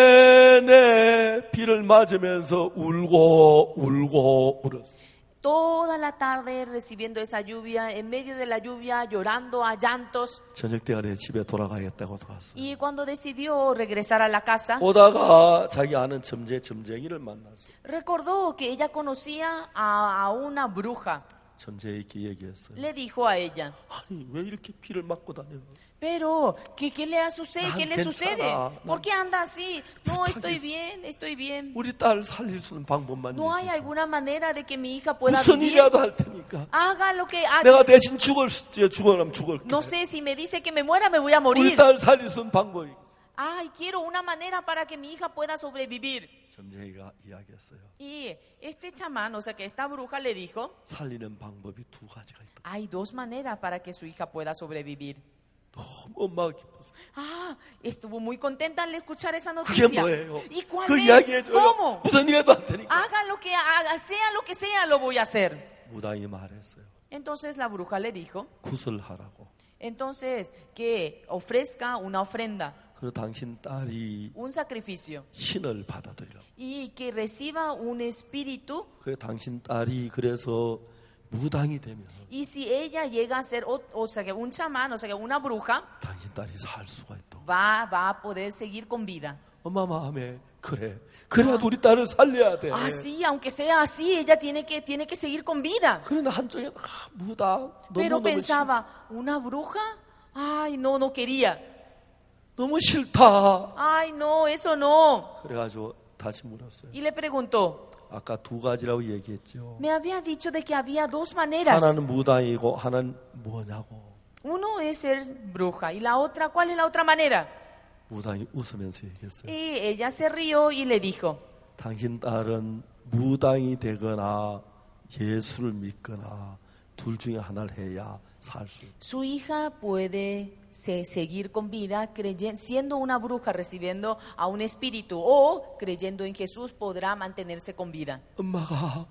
내내 비를 맞으면서 울고 울고 울었어. Toda la tarde recibiendo esa lluvia, en medio de la lluvia, llorando a llantos. 저녁 때가 집에 돌아가겠다고 돌아왔어. Y cuando decidió regresar a la casa, 오다가 자기 아는 점쟁, 점쟁이를 만났어. recordó que ella conocía a, a una bruja. 점쟁이께 얘기했어요. Le dijo a ella, 아니 왜 이렇게 비를 맞고 다녀? pero ¿qué, qué le sucede? ¿Qué le 난 sucede? 괜찮아. ¿Por qué anda así? No, estoy 부탁했어. bien, estoy bien. 우리 딸 살릴 수 있는 방법만 No hay 얘기해줘. alguna manera de que mi hija pueda 무슨 vivir. 일이라도 할 테니까. Haga lo que haga. 내가 대신 죽을 수 죽으면 죽을게. No sé, si me dice que me muera, me voy a 우리 morir. 딸 살릴 수 있는 방법이. Ay, quiero una manera para que mi hija pueda sobrevivir. 점쟁이가 이야기했어요. Y este chamán, o sea que esta bruja le dijo, 살리는 방법이 두 가지가 있다. hay dos maneras para que su hija pueda sobrevivir. 너무 엄마가 기뻤어. Ah, estuvo muy contenta al escuchar esa 그게 noticia. 뭐예요? ¿Y cuál 그 es? 이야기해줘요. ¿Cómo? 무슨 일이라도 할 테니까. Haga lo que haga, sea lo que sea, lo voy a hacer. 무당이 말했어요. Entonces la bruja le dijo, 구슬하라고. entonces que ofrezca una ofrenda, 그리고 당신 딸이 un sacrificio, 신을 받아들이라고. y que reciba un espíritu. 그 당신 딸이 그래서 무당이 되면 Y si ella llega a ser, o, o sea, que un chamán, o sea, que una bruja, 당신 딸이 살 수가 있다. va, va a poder seguir con vida. 엄마 마음에 그래. 그래도 우리 딸을 살려야 돼. Así, aunque sea así, ella tiene que, tiene que seguir con vida. 그러나 한쪽에 아, 무당 Pero 너무 너무 싫, pensaba, ¿una bruja? Ay, no, no quería. 너무 싫다. Ay, no, eso no. 그래가지고 다시 물었어요. Y le preguntó, 아까 두 가지라고 얘기했죠. me había dicho de que había dos maneras. 하나는 무당이고 하나는 뭐냐고. Uno es ser bruja y la otra, ¿cuál es la otra manera? 무당이 웃으면서 얘기했어요. Y ella se rió y le dijo, 당신 딸은 무당이 되거나 예수를 믿거나 둘 중에 하나를 해야 살 수 있다. su hija puede se- seguir con vida creyen- siendo una bruja, recibiendo a un espíritu, o creyendo en Jesús podrá mantenerse con vida. 엄마가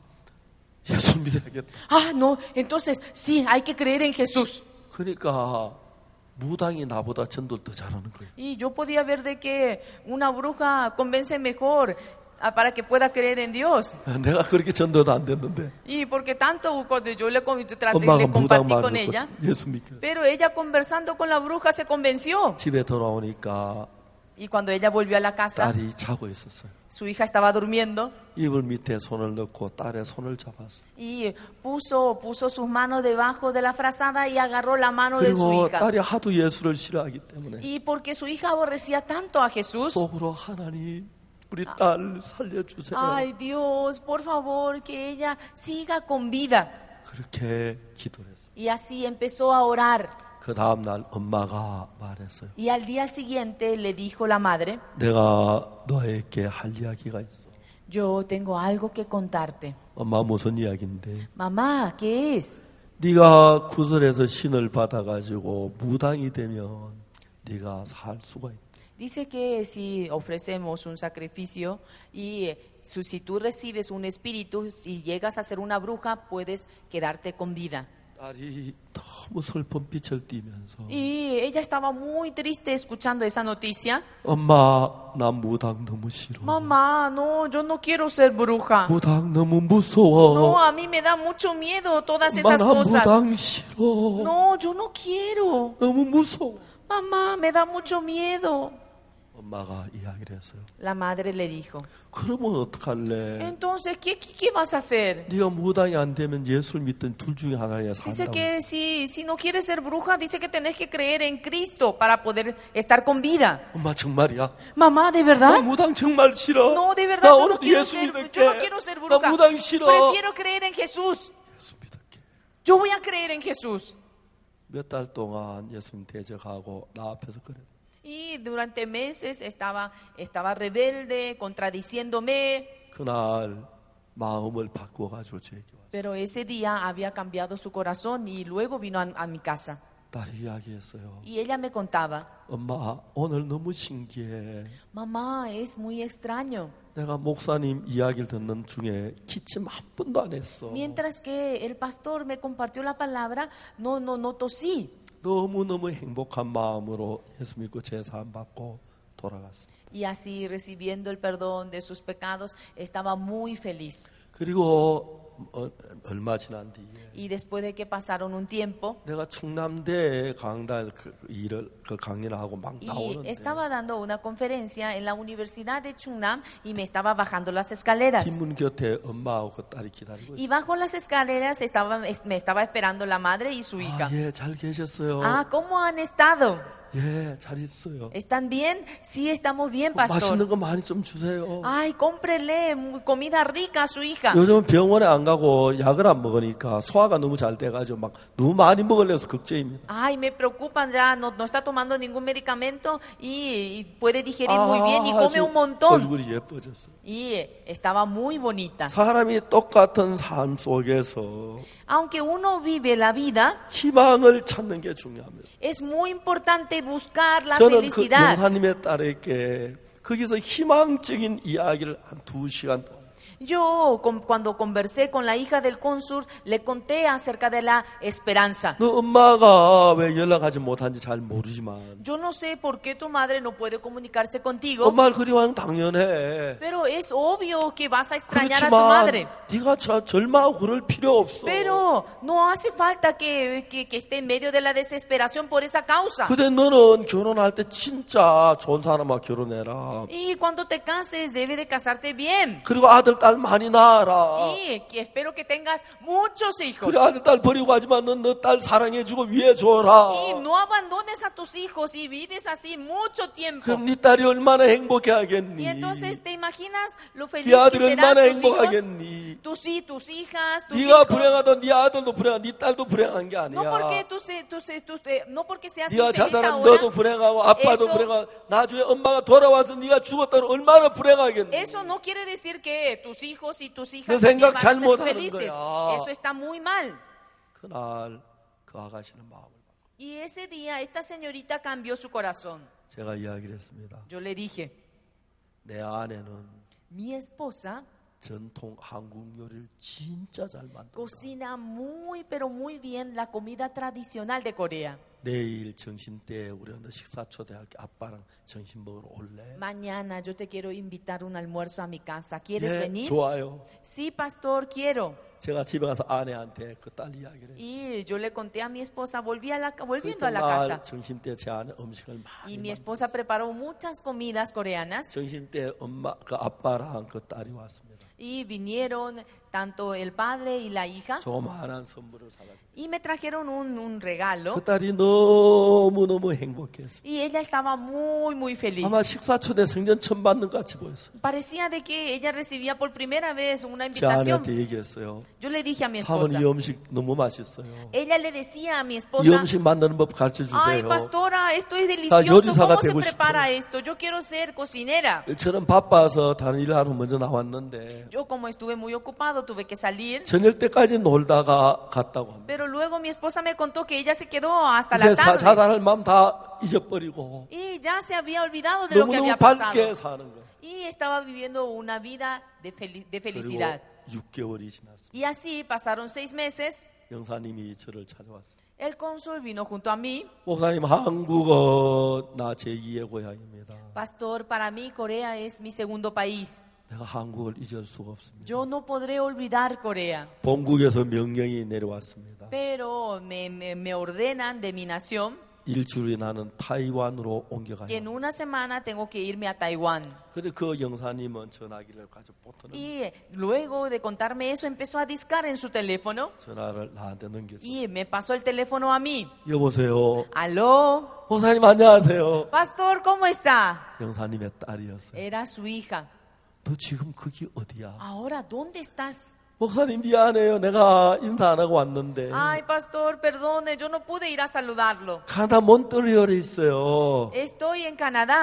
예수 믿어야겠다. Ah, no, entonces sí, hay que creer en Jesús. 그러니까 무당이 나보다 전도를 더 잘하는 거예요. Y yo podía ver de que una bruja convence mejor ah, para que pueda creer en Dios. 내가 그렇게 전도도 안 됐는데 Y porque tanto cuando yo le, com- traté, 엄마가 le 무당 compartí con 말을 ella, 듣고 예수 믿게. pero ella conversando con la bruja se convenció. 집에 돌아오니까 Y cuando ella volvió a la casa, 딸이 자고 있었어요. su hija estaba durmiendo 이불 밑에 손을 넣고 딸의 손을 잡았어요. y puso, puso sus manos debajo de la frazada y agarró la mano de su 그리고 hija. 딸이 하도 예수를 싫어하기 때문에 Y porque su hija aborrecía tanto a Jesús, 속으로 하나님 우리 딸 살려주세요. ay Dios, por favor, que ella siga con vida. 그렇게 기도를 했어요. Y así empezó a orar. 그 다음날 엄마가 말했어요. Y al día siguiente le dijo la madre, 내가 너에게 할 이야기가 있어. yo tengo algo que contarte. 엄마 무슨 이야기인데? Mamá, ¿qué es? 네가 구슬에서 신을 받아가지고 무당이 되면 네가 살 수가 있다. Dice que si ofrecemos un sacrificio y eh, su- si tú recibes un espíritu, si llegas a ser una bruja, puedes quedarte con vida. 딸이 너무 슬픈 빛을 띠면서 Y ella estaba muy triste escuchando esa noticia. 엄마 나 무당 너무 싫어. Mamá, no, yo no quiero ser bruja. 무당 너무 No, 무서워. a mí me da mucho miedo todas 엄마 esas 나 cosas. 무당 싫어. No, yo no quiero. 너무 무서워. Mamá, me da mucho miedo. 엄마가 이야기를 했어요. La madre le dijo, 그러면 어떡할래? entonces, ¿qué, qué, qué vas a hacer? 네가 무당이 안 되면 예수를 믿던 둘 중에 하나에 Dice 산다고. que si, si no quieres ser bruja, dice que tenés que creer en Cristo para poder estar con vida. 엄마 정말이야? Mamá, ¿de 나 verdad? 무당 정말 싫어. No, de verdad, 나 yo no 오늘 quiero 예수 ser, 믿을게. yo no quiero ser 나 bruja. 무당 싫어. Prefiero creer en Jesús. 예수 믿을게. Yo voy a creer en Jesús. 몇 달 동안 예수님 대적하고 나 앞에서 그래. Y durante meses estaba, estaba rebelde, contradiciéndome, 그날 마음을 바꿔가지고 제게 왔어요. pero ese día había cambiado su corazón y luego vino a, a mi casa. 딸이 이야기했어요. Y ella me contaba, 엄마, 오늘 너무 신기해. mamá, es muy extraño. 내가 목사님 이야기를 듣는 중에 기침 한 번도 안 했어. Mientras que el pastor me compartió la palabra, no, no, no tosí. 너무너무 행복한 마음으로 예수 믿고 제사함 받고 돌아갔습니다. Y así, recibiendo el perdón de sus pecados, estaba muy feliz. 그리고 어, 얼마 지난 뒤에 Y después de que pasaron un tiempo, 내가 충남대 강당에서 그, 그 일을 그 강연을 하고 막 y 나오는데 estaba dando una conferencia en la Universidad de Chungnam y me estaba bajando las escaleras. 뒷문 곁에 엄마하고 그 딸이 기다리고 Y 있어요. bajo las escaleras estaba, es- me estaba esperando la madre y su hija. 아, 예, 잘 계셨어요. Ah, ¿cómo han estado? 예, 잘 있어요. ¿Están bien? Sí, estamos bien, 맛있는 pastor. 거 많이 좀 주세요. Ay, cómprele mu- comida rica a su hija. 요즘은 병원에 안 가고 약을 안 먹으니까 소화가 너무 잘 돼가지고 막 너무 많이 먹으려서 걱정입니다. Ay, me preocupan ya, no, no está tomando ningún medicamento y, y puede digerir muy bien y come un montón. 얼굴이 예뻐졌어요. Y estaba muy bonita. 사람이 똑같은 삶 속에서 Aunque uno vive la vida, 희망을 찾는 게 중요합니다. es muy importante buscar la 저는 그 felicidad. 영사님의 딸에게 거기서 희망적인 이야기를 한 두 시간 동안 Yo, con- cuando conversé con la hija del cónsul, le conté acerca de la esperanza. 너 엄마가 왜 연락하지 못한지 잘 모르지만 Yo no sé por qué tu madre no puede comunicarse contigo, 엄마를 그리워하는 당연해. pero es obvio que vas a extrañar a tu 그렇지만 madre. 네가 저- 절망하고 그럴 필요 없어. Pero no hace falta que, que, que esté en medio de la desesperación por esa causa. 근데 너는 결혼할 때 진짜 좋은 사람하고 결혼해라. Y cuando te cases, debe de casarte bien. 그리고 아들 딸 많이 낳아라. Y que espero que tengas muchos hijos. 그래 아들 딸 버리고 가지만 넌 너 딸 사랑해주고 위해줘라. Y no abandones a tus hijos y vives así mucho tiempo. 그럼 네 딸이 얼마나 Y 행복해하겠니? entonces te imaginas lo feliz 네 que 아들이 얼마나 serán tus hijos, 행복하겠니? tus, hi- tus hijas, tus 네가 hijos. 불행하던 네 아들도 불행한 네 딸도 불행한 게 No porque 아니야. tú, se- tú se- tú se- no porque seas 네가 infeliz 자살하면 ahora, 너도 불행하고 아빠도 eso- 불행하고 나중에 엄마가 돌아와서 네가 죽었다면 얼마나 불행하겠니? eso no quiere decir que tus hijos y tus hijas 너 también 생각 van a ser 잘못하는 felices. 거야. Eso está muy mal. 그날 그 아가씨는 마음을 바꿔. Y ese día esta señorita cambió su corazón. 제가 이야기를 했습니다. Yo le dije, 내 아내는 mi esposa 전통 한국 요리를 진짜 잘 만든다. cocina muy pero muy bien la comida tradicional de Corea. 내일 점심 때 우리 너 식사 초대할게. 아빠랑 점심 먹으러 올래? Mañana yo te quiero invitar un almuerzo a mi casa. ¿Quieres 네, venir? 좋아요. Sí, pastor, quiero. 제가 집에 가서 아내한테 그 딸 이야기를 했어요. Y yo le conté a mi esposa, volví a la, volviendo 그때 a la 날 casa. 점심 때 제 아내 음식을 많이 Y mi 만들었어요. esposa preparó muchas comidas coreanas 점심 때 엄마 그 아빠랑 그 딸이 왔습니다. y vinieron tanto el padre y la hija 조그마한 선물을 사가지고 y me trajeron un, un regalo 그 딸이 너무 너무 행복했어요. y ella estaba muy muy feliz. 아마 식사 초대 생전 처음 받는 것 같이 보였어요. Parecía de que ella recibía por primera vez una 제 invitación. 아내한테 얘기했어요. Yo le dije a mi esposa, 사모님 이 음식 너무 맛있어요. ella le decía a mi 이 esposa, 음식 만드는 법 가르쳐 ay 주세요. pastora, esto es 나 delicioso, 요리사가 ¿cómo se 되고 prepara 싶어요. esto? Yo quiero ser cocinera. 저는 바빠서 다른 일을 하러 먼저 나왔는데 Yo como estuve muy ocupado tuve que salir, 저녁 때까지 놀다가 갔다고 합니다. pero luego mi esposa me contó que ella se quedó hasta 이제 la 사- tarde 자살할 마음 다 잊어버리고 y ya se había olvidado de lo que 너무너무 había pasado 밝게 사는 거예요. y estaba viviendo una vida de, fel- de 그리고 felicidad. 육 개월이 지났어요. Y así pasaron seis meses, 영사님이 저를 찾아왔어요. el cónsul vino junto a mí. 목사님, 한국은 나 제이의 고향입니다. Pastor, para mí Corea es mi segundo país. 내가 한국을 잊을 수가 없습니다. Yo no podré olvidar Corea, 본국에서 명령이 내려왔습니다. pero me, me, me ordenan de mi nación 일주일에 나는 타이완으로 옮겨가야 que en 합니다. una semana tengo que irme a Taiwán. 근데 그 영사님은 전화기를 가지고 보트는 Y luego de contarme eso empezó a discar en su teléfono 전화를 나한테 넘겨줘. y me pasó el teléfono a mí. 여보세요. Aló, 목사님 안녕하세요. pastor, ¿cómo está? 영사님의 딸이었어요. Era su hija. 너 지금 거기 어디야? Ahora, ¿dónde estás? 목사님 미안해요. 내가 인사 안 하고 왔는데. Ay, pastor, perdone, yo no pude ir a saludarlo. 가나다 몬트리올에 있어요. Estoy en Canadá.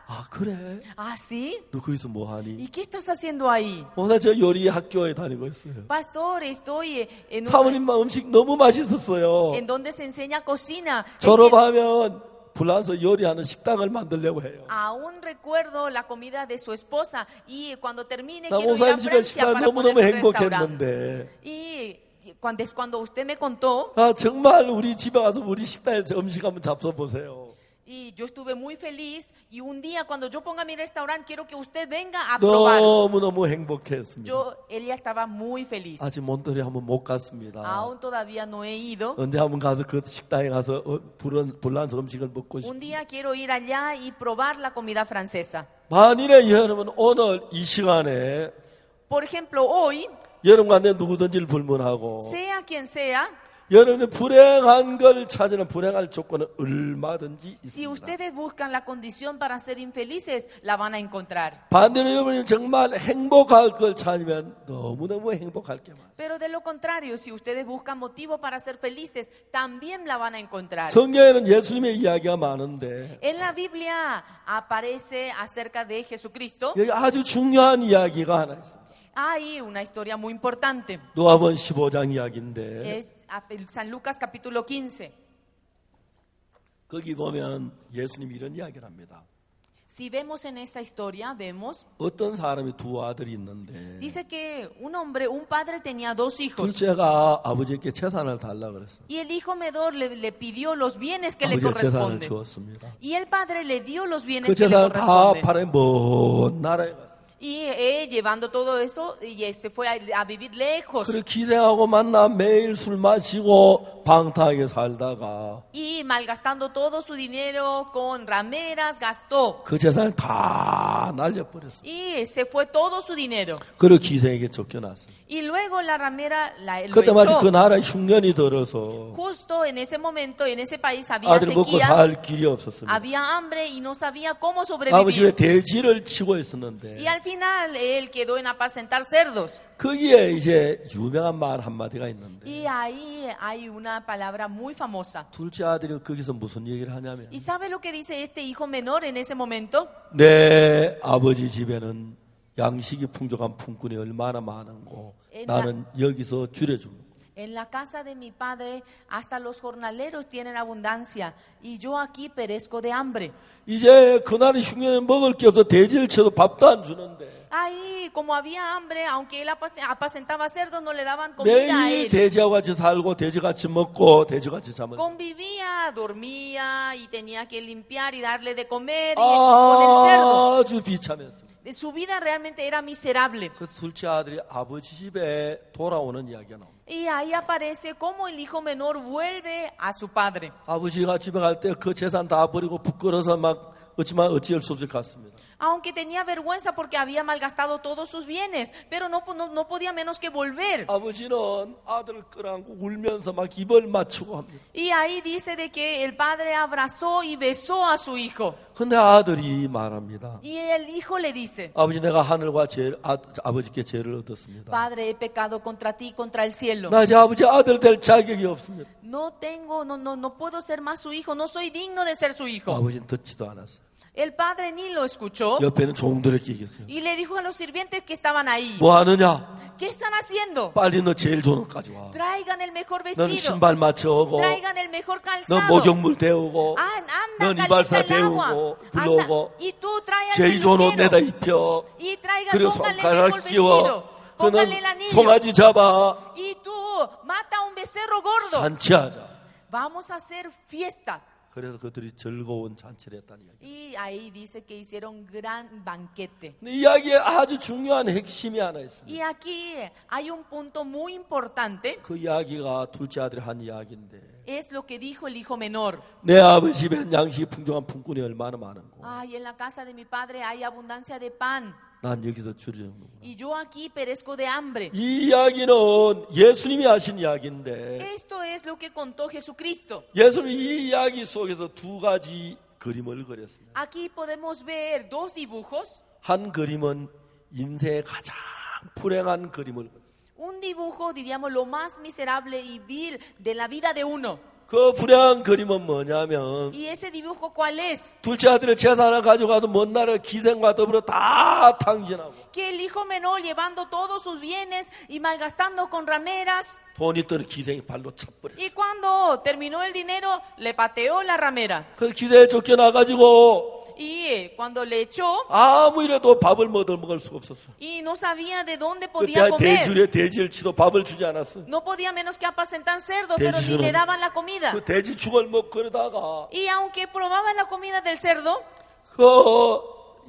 아 그래? ¿Ah, sí? 너 거기서 뭐 ¿Y 하니? qué estás haciendo ahí? 오늘 저 요리 학교에 다니고 있어요. Pastor, estoy en, un, 사모님 음식 너무 맛있었어요. en donde se enseña cocina. Es que 졸업하면 불란서 요리하는 식당을 만들려고 해요. aún recuerdo la comida de su esposa y cuando termine 나 quiero ir a 목사님 집에 Francia 식당 para 너무너무 poner un restaurante. 행복했는데 Y cuando, cuando usted me contó, 아 정말 우리 집에 가서 우리 식당에서 음식 한번 잡숴보세요. y yo estuve muy feliz, y un día cuando yo ponga mi restaurante quiero que usted venga a probar. 너무너무 행복했습니다. Yo, ella estaba muy feliz. 아직 몬트리올 한번 못 갔습니다. Aún todavía no he ido. 언제 한번 가서 그 식당에 가서 어, 불안, 불란서 음식을 먹고 Un 싶습니다. día quiero ir allá y probar la comida francesa. 만일에 여러분 오늘 이 시간에 Por ejemplo, hoy, 여러분과 내 누구든지를 불문하고 sea quien sea, 여러분이 불행한 걸 찾으는 불행할 조건은 얼마든지 si 있습니다. ustedes buscan la condición para ser infelices, la van a encontrar. 반대로 여러분이 정말 행복할 걸 찾으면 너무너무 행복할 게 많아요. Pero de lo contrario, si ustedes buscan motivo para ser felices, también la van a encontrar. 성경에는 예수님의 이야기가 많은데 En la Biblia aparece acerca de Jesucristo. 여기 아주 중요한 이야기가 하나 있습니다. Hay una historia muy importante. 누가복음 십오 장 이야기인데 Es San Lucas capítulo quince. 거기 보면 예수님이 이런 이야기를 합니다. Si vemos en esa historia, vemos, 어떤 사람이 두 아들이 있는데 dice que un hombre, un padre tenía dos hijos. 둘째가 아버지께 재산을 달라고 그랬어요. Y el hijo menor le, le pidió los bienes que le 아버지가 재산을 corresponden. 주었습니다. Y el padre le dio los 그 bienes que le 재산을 다 corresponden. 팔아 먼 나라에 갔어요. Y él, llevando todo eso, y se fue a, a vivir lejos. 그래 기생하고 만나 매일 술 마시고 방탕하게 살다가 Y malgastando todo su dinero con rameras, gastó. 그 재산을 다 날려버렸어요. Y se fue todo su dinero. 그리고 기생에게 쫓겨났어요. Y luego la ramera la, lo 그때 마치 echó. 그 나라에 흉년이 들어서 Justo en ese momento, en ese país había 아들을 먹고 sequía, 살 길이 없었습니다. había hambre y no sabía cómo 아버지 왜 sobrevivir. 돼지를 치고 있었는데 Y al final él quedó en apacentar cerdos. 거기에 이제 유명한 말 한마디가 있는데 Y ahí hay una palabra muy famosa. 둘째 아들이 거기서 무슨 얘기를 하냐면 ¿Y sabe lo que dice este hijo menor en ese momento? 내 아버지 집에는 양식이 풍족한 품꾼이 얼마나 많은고 나는 여기서 줄여줍니다. En la casa de mi padre hasta los jornaleros tienen abundancia y yo aquí perezco de hambre. 이제 그날은 흉년에 먹을 게 없어 돼지를 쳐도 밥도 안 주는데 Ahí, como había hambre, aunque él apac- apacentaba cerdos, no le daban comida a 매일 él. 돼지하고 같이 살고 돼지같이 먹고 돼지같이 자면 Convivía, dormía y tenía que limpiar y darle de comer y con el cerdo. 아주 비참했어요. Su vida realmente era miserable. 그 둘째 아들이 아버지 집에 돌아오는 이야기가 나옵니다. Y ahí aparece cómo el hijo menor vuelve a su padre. 아버지가 집에 갈 때 그 재산 다 버리고 부끄러워서 막 어찌만 어찌할 수 없이 갔습니다. Aunque tenía vergüenza porque había malgastado todos sus bienes, pero no, no, no podía menos que volver. 아버지는 아들을 끌어안고 울면서 막 입을 맞추고 합니다. Y ahí dice de que el padre abrazó y besó a su hijo. 근데 아들이 말합니다. Y el hijo le dice, 아버지 내가 하늘과 죄, 아, 아버지께 죄를 얻었습니다. Padre, he pecado contra ti y contra el cielo. 나 이제 아버지 아들 될 자격이 없습니다. No tengo, no, no, no puedo ser más su hijo, no soy digno de ser su hijo. 아버지는 듣지도 않았어요. El padre ni lo escuchó 옆에는 종들에게 얘기했어요. y le dijo a los sirvientes que estaban ahí, 뭐 하느냐? ¿qué están haciendo? 빨리 너 제일 좋은 옷까지 와. Traigan el mejor 너는 vestido, 신발 맞춰오고 traigan el mejor 너 calzado. 목욕물 데우고 Ah, 너 anda, 이발사 calienta el agua. 데우고 Anda, 불러오고 y tú trae al 제일 좋은 옷 내다 peluquero 입혀. y traigan, 그리고 póngale el mejor 손가락 끼워. vestido, 그는 póngale el anillo 송아지 잡아. y tú mata a un becerro gordo. 잔치하자. Vamos a hacer fiesta. 그래서 그들이 즐거운 잔치를 했다는 이야기. Y ahí dice que hicieron gran banquete. 근데 이야기에 아주 중요한 핵심이 하나 있습니다. Y aquí hay un punto muy importante, 그 이야기가 둘째 아들이 한 이야기인데 es lo que dijo el hijo menor. 내 아버지 집엔 양식이 풍족한 품꾼이 얼마나 많은고 Ay, en la casa de mi padre hay abundancia de pan 난 여기서 줄여놓는구나. y yo aquí perezco de hambre. 이 이야기는 예수님이 하신 이야기인데 Esto es lo que contó Jesucristo. 예수님이 이 이야기 속에서 두 가지 그림을 그렸습니다. Aquí podemos ver dos dibujos. 한 그림은 인생의 가장 불행한 그림을 그렸습니다. Un dibujo, diríamos, lo más miserable y vil de la vida de uno. 그 불행한 그림은 뭐냐면 ¿Y ese dibujo cuál es? 둘째 아들의 재산을 가져가서 먼 나라 기생과 더불어 다 탕진하고 Que el hijo menor llevando todos sus bienes y malgastando con rameras. 돈 있더니 기생이 발로 차버렸어. Y cuando terminó el dinero, le pateó la ramera. 그 기생에 쫓겨나가지고 Y cuando le echó, 아무 이래도 밥을 못 얻어먹을 수가 없었어. y no sabía de dónde 그 podía comer. 돼지를 돼지를 치도 밥을 주지 않았어. No podía menos que apacentar cerdo, pero ni 돼지는 le daban la comida. 그 돼지 죽을 먹고 그러다가 Y aunque probaba la comida del cerdo, 그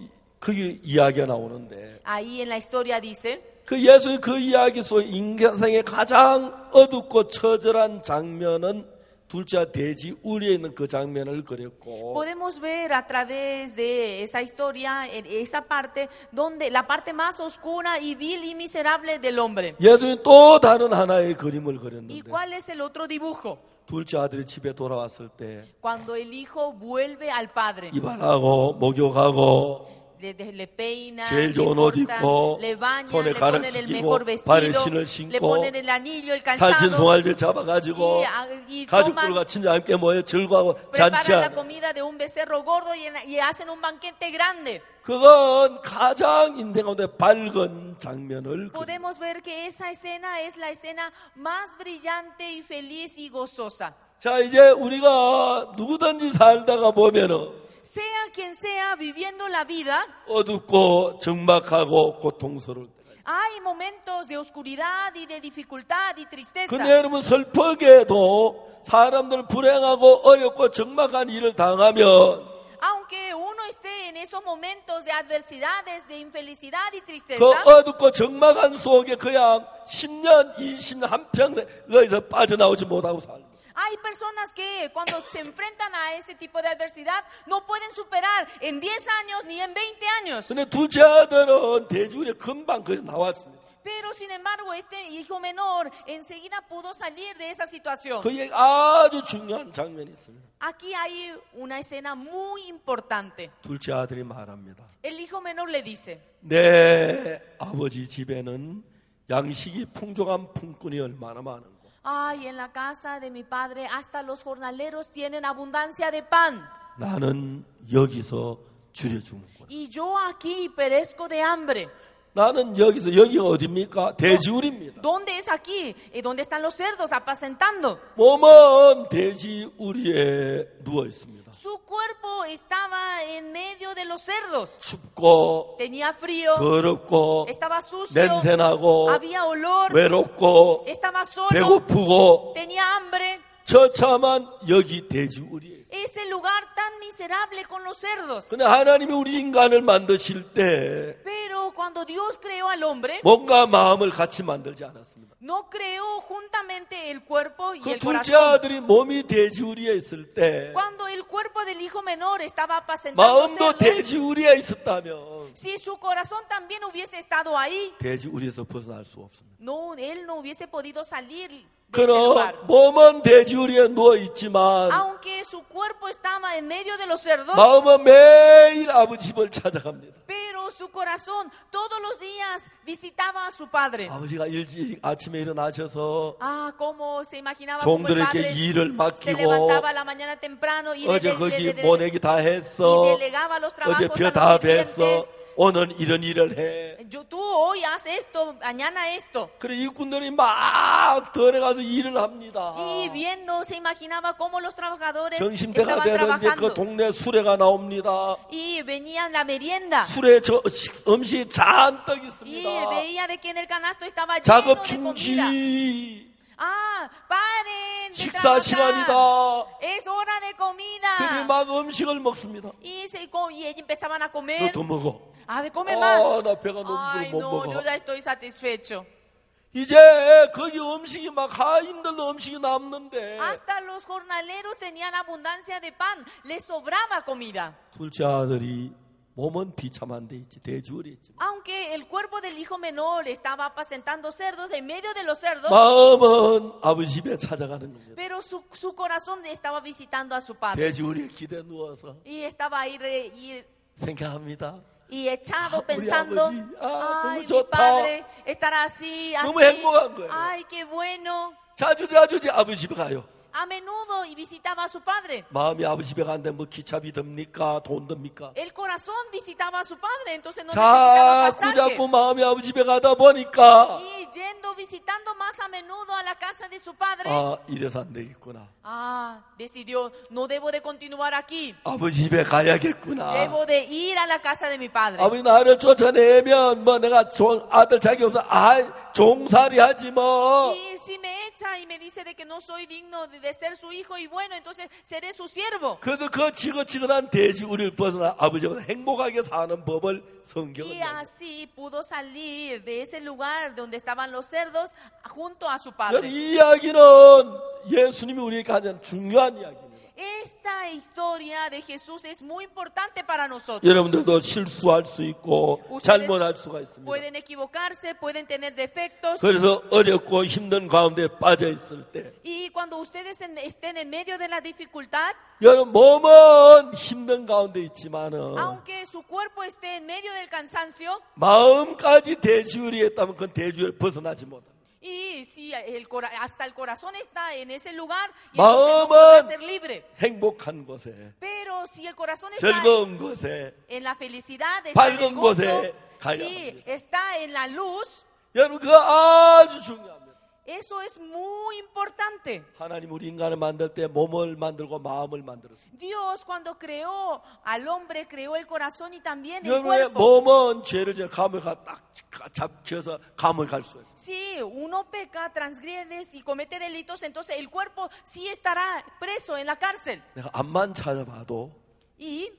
그게 이야기가 나오는데 ahí en la historia dice 그 예수의 그 이야기 속 인생의 가장 어둡고 처절한 장면은 둘째 돼지 우리에 있는 그 장면을 그렸고 podemos ver a través de esa historia, en esa parte, donde la parte más oscura y vil y miserable del hombre. 예수는 또 다른 하나의 그림을 ¿Y 그렸는데 cuál es el otro dibujo? 둘째 아들이 집에 돌아왔을 때 Cuando el hijo vuelve al padre. 입안하고 목욕하고 Le, le, le peinan, 제일 le, 좋은 옷 cortan, 입고 le bañan, 손에 le 가를 ponen el 끼고 mejor 발에 vestido, 신을 le 신고 ponen el anillo, el 살찐 calzado, 송아지를 잡아가지고 y, ah, y 가족들과 toman, 친구 함께 모여 즐거워하고 preparan la 잔치하는 comida de un becerro gordo y, y hacen un banquete grande. 그건 가장 인생 가운데 밝은 장면을 그린 Podemos ver que esa escena es la escena más brillante y feliz y gozosa. 자 이제 우리가 누구든지 살다가 보면은 Sea quien sea viviendo la vida, 어둡고 적막하고 고통스러울 때가 있어요. hay momentos de oscuridad y de dificultad y tristeza. 근데 여러분 슬프게도 사람들 불행하고 어렵고 적막한 일을 당하면 Aunque uno esté en esos momentos de adversidades, de infelicidad y tristeza, 그 어둡고 적막한 속에 그냥 십 년, 이십 년, 한평생 거기서 빠져나오지 못하고 살고 hay personas que cuando se enfrentan a ese tipo de adversidad no pueden superar en diez años ni en veinte años. 근데 둘째 아들은 대지운에 금방 그 나왔습니다. Pero sin embargo este hijo menor enseguida pudo salir de esa situación. 그에 아주 중요한 장면이 있습니다. Aquí hay una escena muy importante. 둘째 아들이 말합니다. El hijo menor le dice, 내 아버지 집에는 양식이 풍족한 품꾼이 얼마나 많은가. ay, en la casa de mi padre hasta los jornaleros tienen abundancia de pan. 나는 여기서 줄여 죽는구나. Y yo aquí perezco de hambre. 나는 여기서 여기가 어디입니까? 돼지우리입니다. ¿Dónde es aquí? ¿Y dónde están los cerdos apacentando? 몸은 돼지우리에 누워 있습니다. Su cuerpo estaba en medio de los cerdos. 춥고 Tenía frío, 더럽고 estaba sucio, 냄새나고 había olor, 외롭고 estaba solo, 배고프고 tenía hambre. 처참한 여기 돼지우리에. Ese lugar tan miserable con los cerdos. 근데 하나님이 우리 인간을 만드실 때 Pero cuando Dios creó al hombre, 몸과 마음을 같이 만들지 않았습니다. no creó juntamente el cuerpo y 그 el 둘째 corazón. 아들이 몸이 돼지우리에 있을 때 Cuando el cuerpo del hijo menor estaba apacentando 마음도 cerdos, 돼지우리에 있었다면 si su corazón también hubiese estado ahí, 돼지우리에서 벗어날 수 없습니다. no, él no hubiese podido salir de ese 그럼 lugar. 몸은 돼지우리에 누워있지만 Aunque su cuerpo estaba en medio de los cerdos, 마음은 매일 아버지 집을 찾아갑니다. pero su corazón todos los días visitaba a su padre. 아버지가 일찍 아침에 일어나셔서 Ah, como se imaginaba como el 종들에게 padre 일을 se 맡기고 levantaba a la mañana temprano y, 어제 de- de- 거기 de- de- 모내기 다 y 했어. delegaba los 어제 trabajos 벼 a 다 los 뱄어. sirvientes. 오늘 이런 일을 해. Yo, tú hoy haz esto, mañana esto. 그래 일꾼들이 막 들어가서 일을 합니다. Y viendo, se imaginaba cómo los trabajadores 점심때가 estaban 되는 이제 그 trabajando. 동네 수레가 나옵니다. Y venían la merienda. 술에 저 식- 음식이 잔뜩 Y 있습니다. veía de que en el canasto estaba lleno 작업 de comida. 중지. Ah, paren de 식사 trabajar. 시간이다. Es hora de 그들이 comida. 막 음식을 먹습니다. Y, se, co- y ellos empezaban a 너 comer. 더 먹어. A ver, come más. 아, 나 배가 너무 Ay, 못 no, yo 먹어. ya estoy satisfecho. 이제 거기 음식이 막 하인들도 음식이 남는데 Hasta los jornaleros tenían abundancia de pan. Les sobraba comida. 둘째 아들이 몸은 비참한 데 있지 돼지우리 있지. Aunque el cuerpo del hijo menor estaba apacentando cerdos en medio de los cerdos, 마음은 아버지 집에 찾아가는 겁니다. pero su, su corazón estaba visitando a su padre. 돼지우리에 기대 누워서 Y estaba ahí re- y, 생각합니다. y echado 우리 pensando, 아버지, 아, ay, 너무 mi 좋다. padre estará así, así. 너무 행복한 거예요. Ay, qué bueno. 자주 자주 이제 아버지 집에 가요. a menudo y visitaba a su padre. 마음이 아버지 집에 가는데 뭐 기차비 듭니까? 돈 듭니까? El corazón visitaba a su padre, entonces no 자꾸 necesitaba pasaje. 자꾸 마음이 아버지 집에 가다 보니까 Y yendo, visitando más a menudo a la casa de su padre, 아, 이래서 안 되겠구나. ah, decidió, no debo de continuar aquí. 아버지 집에 가야겠구나. Debo de ir a la casa de mi padre. 아버지 나를 쫓아내면 뭐 내가 종, 아들 자기 없어 아 종살이 하지 뭐. Y si me echa y me dice de que no soy digno de, de ser su hijo, y bueno, entonces seré su siervo. 그래도 그 지긋지긋한 돼지 우리를 벗어나 아버지보다 행복하게 사는 법을 성경은 Y 이야기해요. así pudo salir de ese lugar donde estaban los cerdos junto a su 여러분, padre. 이 이야기는 예수님이 우리에게 하는 중요한 이야기입니다. Esta historia de Jesús es muy importante para nosotros. 여러분들도 실수할 수 있고 Ustedes 잘못할 수가 있습니다. pueden equivocarse, pueden tener defectos. 그래서 어렵고 힘든 가운데 빠져 있을 때 Y cuando ustedes en- estén en medio de la dificultad, 여러분 몸은 힘든 가운데 있지만은 aunque su cuerpo esté en medio del cansancio, 마음까지 대지울이 했다면 그건 대지울 벗어나지 못합니다. y si el cora- hasta el corazón está en ese lugar, y entonces no podrá 마음은 ser libre. 행복한 곳에 Pero si el corazón está 즐거운 곳에 en la felicidad, está en el 밝은 gozo, 곳에 가야 si 합니다. está en la luz, 여러분 그거 아주 중요합니다. eso es muy importante. 하나님 우리 인간을 만들 때 몸을 만들고 마음을 만들었습니다. Dios, cuando creó al hombre, creó el corazón y también el 여러분의 cuerpo. 몸은 죄를 져 감옥에 딱 잡혀서 감옥에 갈 수 있어요. Si uno peca, transgrede y comete delitos, entonces el cuerpo sí estará preso en la cárcel. 내가 앞만 찾아봐도 Y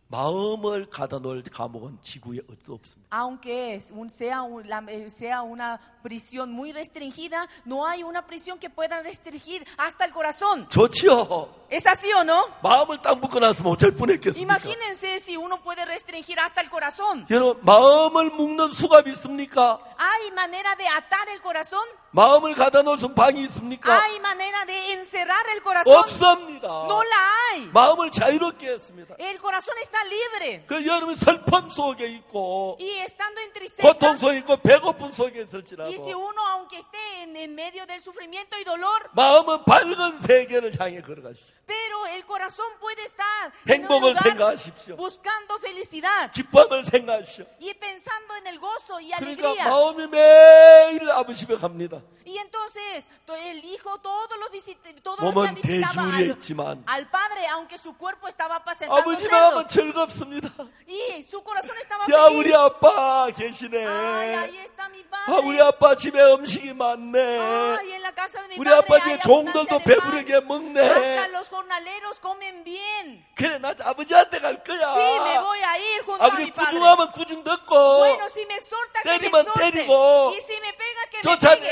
마음을 가다 놓을 감옥은 지구에 어디도 없습니다. aunque es un- sea, un- la- eh, sea una prisión muy restringida, no hay una prisión que pueda restringir hasta el corazón. 좋지요. ¿Es así o no? 마음을 딱 묶어놨으면 어쩔 뻔했겠습니까? Imagínense si uno puede restringir hasta el corazón. 여러분 마음을 묶는 수갑이 있습니까? ¿Hay manera de atar el corazón? 마음을 가다 놓을 수 있는 방이 있습니까? ¿Hay manera de encerrar el corazón? 없습니다. No la hay. 마음을 자유롭게 했습니다. El corazón está libre. 그 여러분 슬픔 속에 있고 Y estando en tristeza, 고통 속에 있고 배고픔 속에 있을지라도 y si uno, aunque esté en, en medio del sufrimiento y dolor, 마음은 밝은 세계를 향해 걸어가십시오. pero el corazón puede estar en un 행복을 lugar 생각하십시오. buscando felicidad 기쁨을 생각하십시오. y pensando en el gozo y 그러니까 alegría. 마음이 매일 아버지 집에 갑니다. Y entonces to- el hijo todos los, visit todos los 몸은 días visitaba 대지우리에 al, 있지만 al padre, aunque su cuerpo estaba apacentando 아버지 집에 가면 cerdos. 즐겁습니다. Y su corazón estaba 야 feliz. 우리 아빠 계시네. Ay, ahí está mi 아 우리 padre. 아빠 집에 음식이 많네. Ay, en la casa de mi 우리 padre 아빠 hay 집에 종들도 abundancia de pan. 배부르게 Hasta 먹네. los jornaleros comen bien. 그래 나 아버지한테 갈 거야. Sí, me voy a ir junto a 아버지 mi padre. 구중하면 구중 듣고 Bueno, si me exhorta, que me 때리면 exhorte. 때리고 Y si me pega, que me pegue.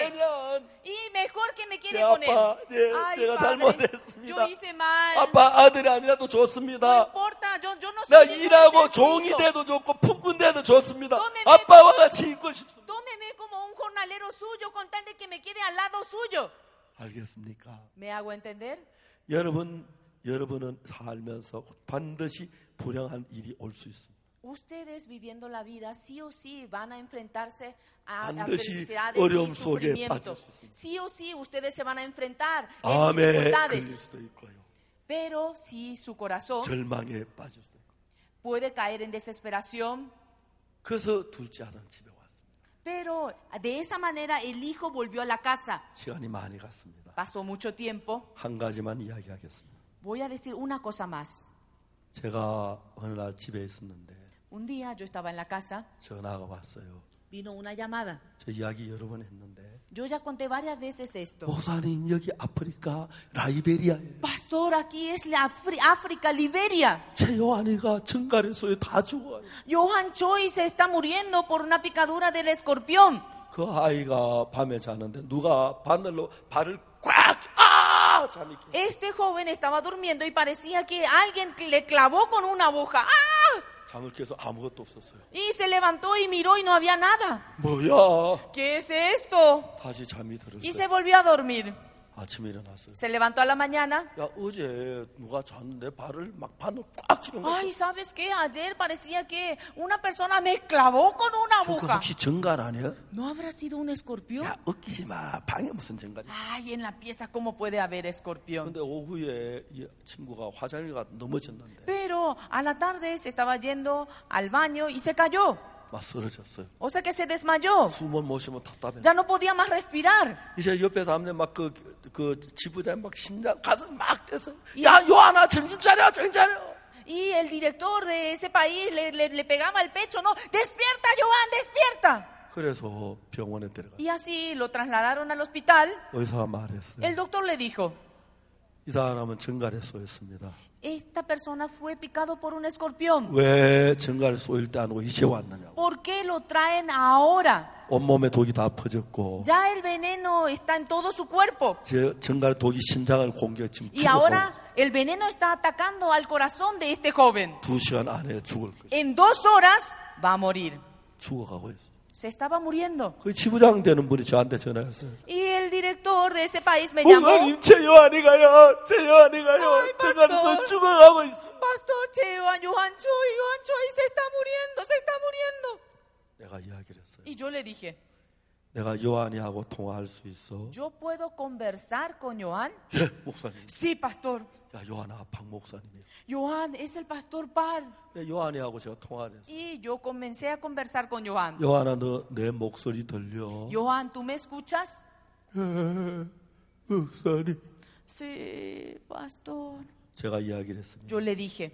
쫓아내면 Y mejor que me quede 네, con él. 아빠, 네, Ay, 제가 padre, 잘못했습니다. yo hice mal. 아빠 아들이 아니라도 No 좋습니다. importa, yo, yo no 나 soy digno de 일하고 ser su 종이 hijo. 돼도 좋고 품꾼 돼도 좋습니다. tómeme 아빠와 같이 있고 싶습니다. Tómeme como un jornalero suyo con tal de que me quede al lado suyo. 알겠습니까? ¿Me hago entender? 여러분, 여러분은 살면서 반드시 불행한 일이 올 수 있습니다. Ustedes viviendo la vida sí o sí van a enfrentarse a 반드시 adversidades 어려움 y 속에 sufrimientos. 빠질 수 있습니다. Sí o sí ustedes se van a enfrentar en 암에 걸릴 dificultades. 수도 있고요. Pero si su corazón 절망에 빠질 수도 있고. puede caer en desesperación. 그래서 둘째 아들 집에 왔습니다. Pero de esa manera el hijo volvió a la casa. 시간이 많이 갔습니다. Pasó mucho tiempo. 한 가지만 이야기하겠습니다. Voy a decir una cosa más. 제가 어느 날 집에 있었는데 Un día yo estaba en la casa, 전화가 왔어요. vino una llamada. 저 이야기 여러 번 했는데 Yo ya conté varias veces esto. 목사님 여기 아프리카 라이베리아에 Pastor, aquí es la Afri- África, Liberia. 제 요한이가 증가래소에 다 죽어요. Johan Choi se está muriendo por una picadura del escorpión. 그 아이가 밤에 자는데 누가 바늘로 발을 꽉 아! 잠이 깨. Este joven estaba durmiendo y parecía que alguien le clavó con una aguja. ¡Ah! 잠을 깨서 아무것도 없었어요. Y se levantó y miró y no había nada. 뭐야? ¿Qué es esto? 다시 잠이 Y 들었어요. se volvió a dormir. 아침에 일어났어요. Se levantó a la mañana. 야, 어제 누가 잤는데 발을 막 바늘 꽉 치는 거야. Ay, ¿sabes qué? Ayer parecía que una persona me clavó con una 그거 aguja. 혹시 정갈 아니야? ¿No habrá sido un escorpión? 야, 웃기지 마. 방에 무슨 정갈이? Ay, en la pieza, ¿cómo puede haber escorpión? 근데 오후에 이 친구가 화장실 가 넘어졌는데 Pero a la tarde se estaba yendo al baño y se cayó. 막 쓰러졌어요. O sea que se desmayó. 숨을 못 쉬면 답답해. Ya no podía más respirar. 이제 옆에 사람들 막그 그 지부장 막 심장 가슴 막 떼서 야, 요하나 정신 차려, 정신 차려. Y el director de ese país le, le, le pegaba el pecho, no, despierta, Johan, despierta. 그래서 병원에 데려가. Y así lo trasladaron al hospital. 의사가 말했어요. El doctor le dijo, 이 사람은 정갈에 쏘였습니다. esta persona fue picado por un escorpión. 왜 정갈에 쏘일 때 안 오고 이제 왔느냐고. ¿Por qué lo traen ahora? 온몸에 독이 다 퍼졌고 Ya el veneno está en todo su cuerpo. 제 정갈 독이 심장을 공격 지금 Y ahora el veneno está atacando al corazón de este joven. 두 시간 안에 죽을 것이. En dos horas va a morir. 죽어가고 있어. Se estaba muriendo. 그 지부장 되는 분이 저한테 전화했어요. Y el director de ese país me llamó. 목사님, 제 요한이 가요. 제 요한이 가요. Ay, 정갈에서 pastor. 죽어가고 있어. Pastor, che, Johan, Johan Choi, Johan Choi se está muriendo, se está muriendo. 내가 이야기를 했어요. Y yo le dije, 내가 요한이하고 통화할 수 있어? ¿yo puedo conversar con Johan? 예, 목사님. Sí, pastor. 야, 요한아, 박 목사님이야. Johan es el pastor Par. 네, 요한이하고 제가 통화를 했어요. Y yo comencé a conversar con Johan. 요한아, 너 내 목소리 들려? Johan, ¿tú me escuchas? 예, 목사님. Sí, pastor. 제가 이야기를 했습니다. Yo le dije,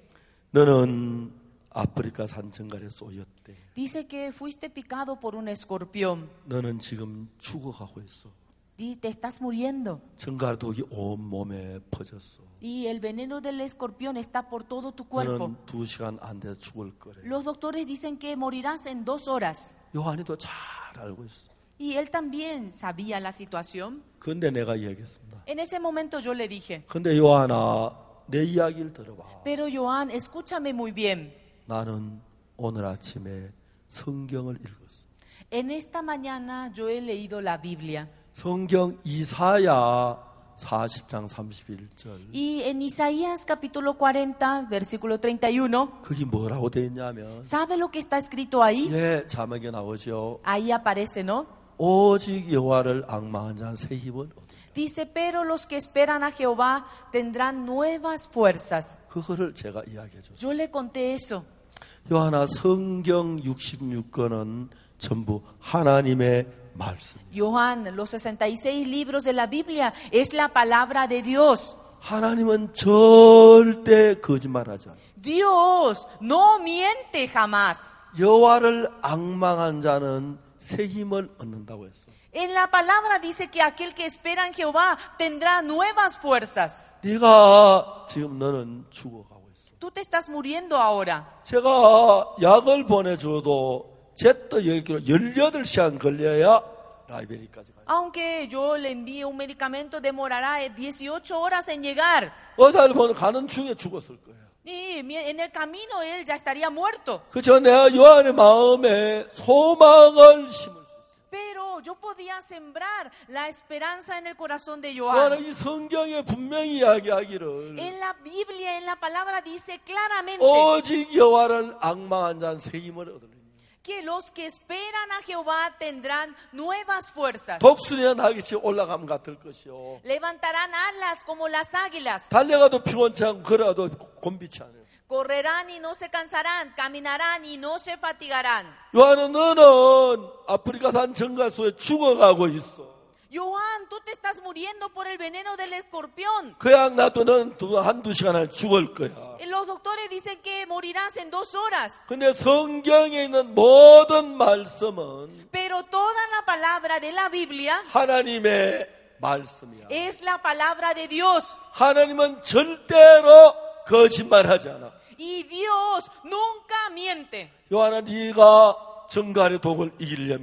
너는 아프리카 산 정갈에 쏘였대. dice que fuiste picado por un escorpión. 너는 지금 죽어가고 있어. Y te estás muriendo. 정갈 독이 온 몸에 퍼졌어. Y el veneno del escorpión está por todo tu cuerpo. 너는 두 시간 안 돼서 죽을 거래. Los doctores dicen que morirás en dos horas. 요한이도 잘 알고 있어. Y él también sabía la situación. 근데 내가 이야기했습니다. En ese momento yo le dije, 근데 요한아, 내 이야기를 들어봐. pero Johan, escúchame muy bien. 나는 오늘 아침에 성경을 읽었어. En esta mañana yo he leído la Biblia. 성경 이사야 사십 장 삼십일 절. Y en Isaías capítulo cuarenta, versículo treinta y uno, 그게 뭐라고 되어 있냐면 ¿sabe lo que está escrito ahí? 예, 자막에 나오죠. Ahí aparece, ¿no? 오직 여호와를 앙망한 자는 새 힘을 얻어. Dice, pero los que esperan a Jehová tendrán nuevas fuerzas. 그거를 제가 이야기해 줬어요. Yo le conté eso. 요한아, 성경 육십육 권은 전부 하나님의 말씀. Johan, los sesenta y seis libros de la Biblia es la palabra de Dios. 하나님은 절대 거짓말하지 않아요. Dios no miente jamás. 여호와를 앙망한 자는 새 힘을 얻는다고 했어. En la palabra dice que aquel que espera en Jehová tendrá nuevas fuerzas. 네가 지금 너는 죽어가고 있어. Tú te estás muriendo ahora. 제가 약을 보내줘도 제또 여기로 열여덟 시간 걸려야 라이베리까지 가요. Aunque yo le envíe un medicamento, demorará dieciocho horas en llegar. 의사를 보내 가는 중에 죽었을 거예요. Y en el camino él ya estaría muerto. 그저 내가 요한의 마음에 소망을 심을 수 있어요. Pero yo podía sembrar la esperanza en el corazón de Johan. 요한은 이 성경에 분명히 이야기하기를 En la Biblia, en la palabra dice claramente 오직 여호와를 앙망한 자는 새 힘을 얻으리니. que los que esperan a Jehová tendrán nuevas fuerzas. 독수리가 날개치 올라감 같을 것이요. Levantarán alas como las águilas. 달려가도 피곤치 않고 걸어가도 곤비치 않아요. Correrán y no se cansarán. Caminarán y no se fatigarán. 요한은 너는 아프리카산 정갈 속에 죽어가고 있어. Johan, tú te estás muriendo por el veneno del escorpión. 그냥 놔도 너는 두, 한두 시간 안에 죽을 거야. Los doctores dicen que morirás en dos horas. 근데 성경에 있는 모든 말씀은 Pero toda la palabra de la Biblia 하나님의 말씀이야. es la palabra de Dios. 하나님은 절대로 거짓말하지 않아. Y Dios nunca miente. 요한아, 네가 정갈의 독을 이기려면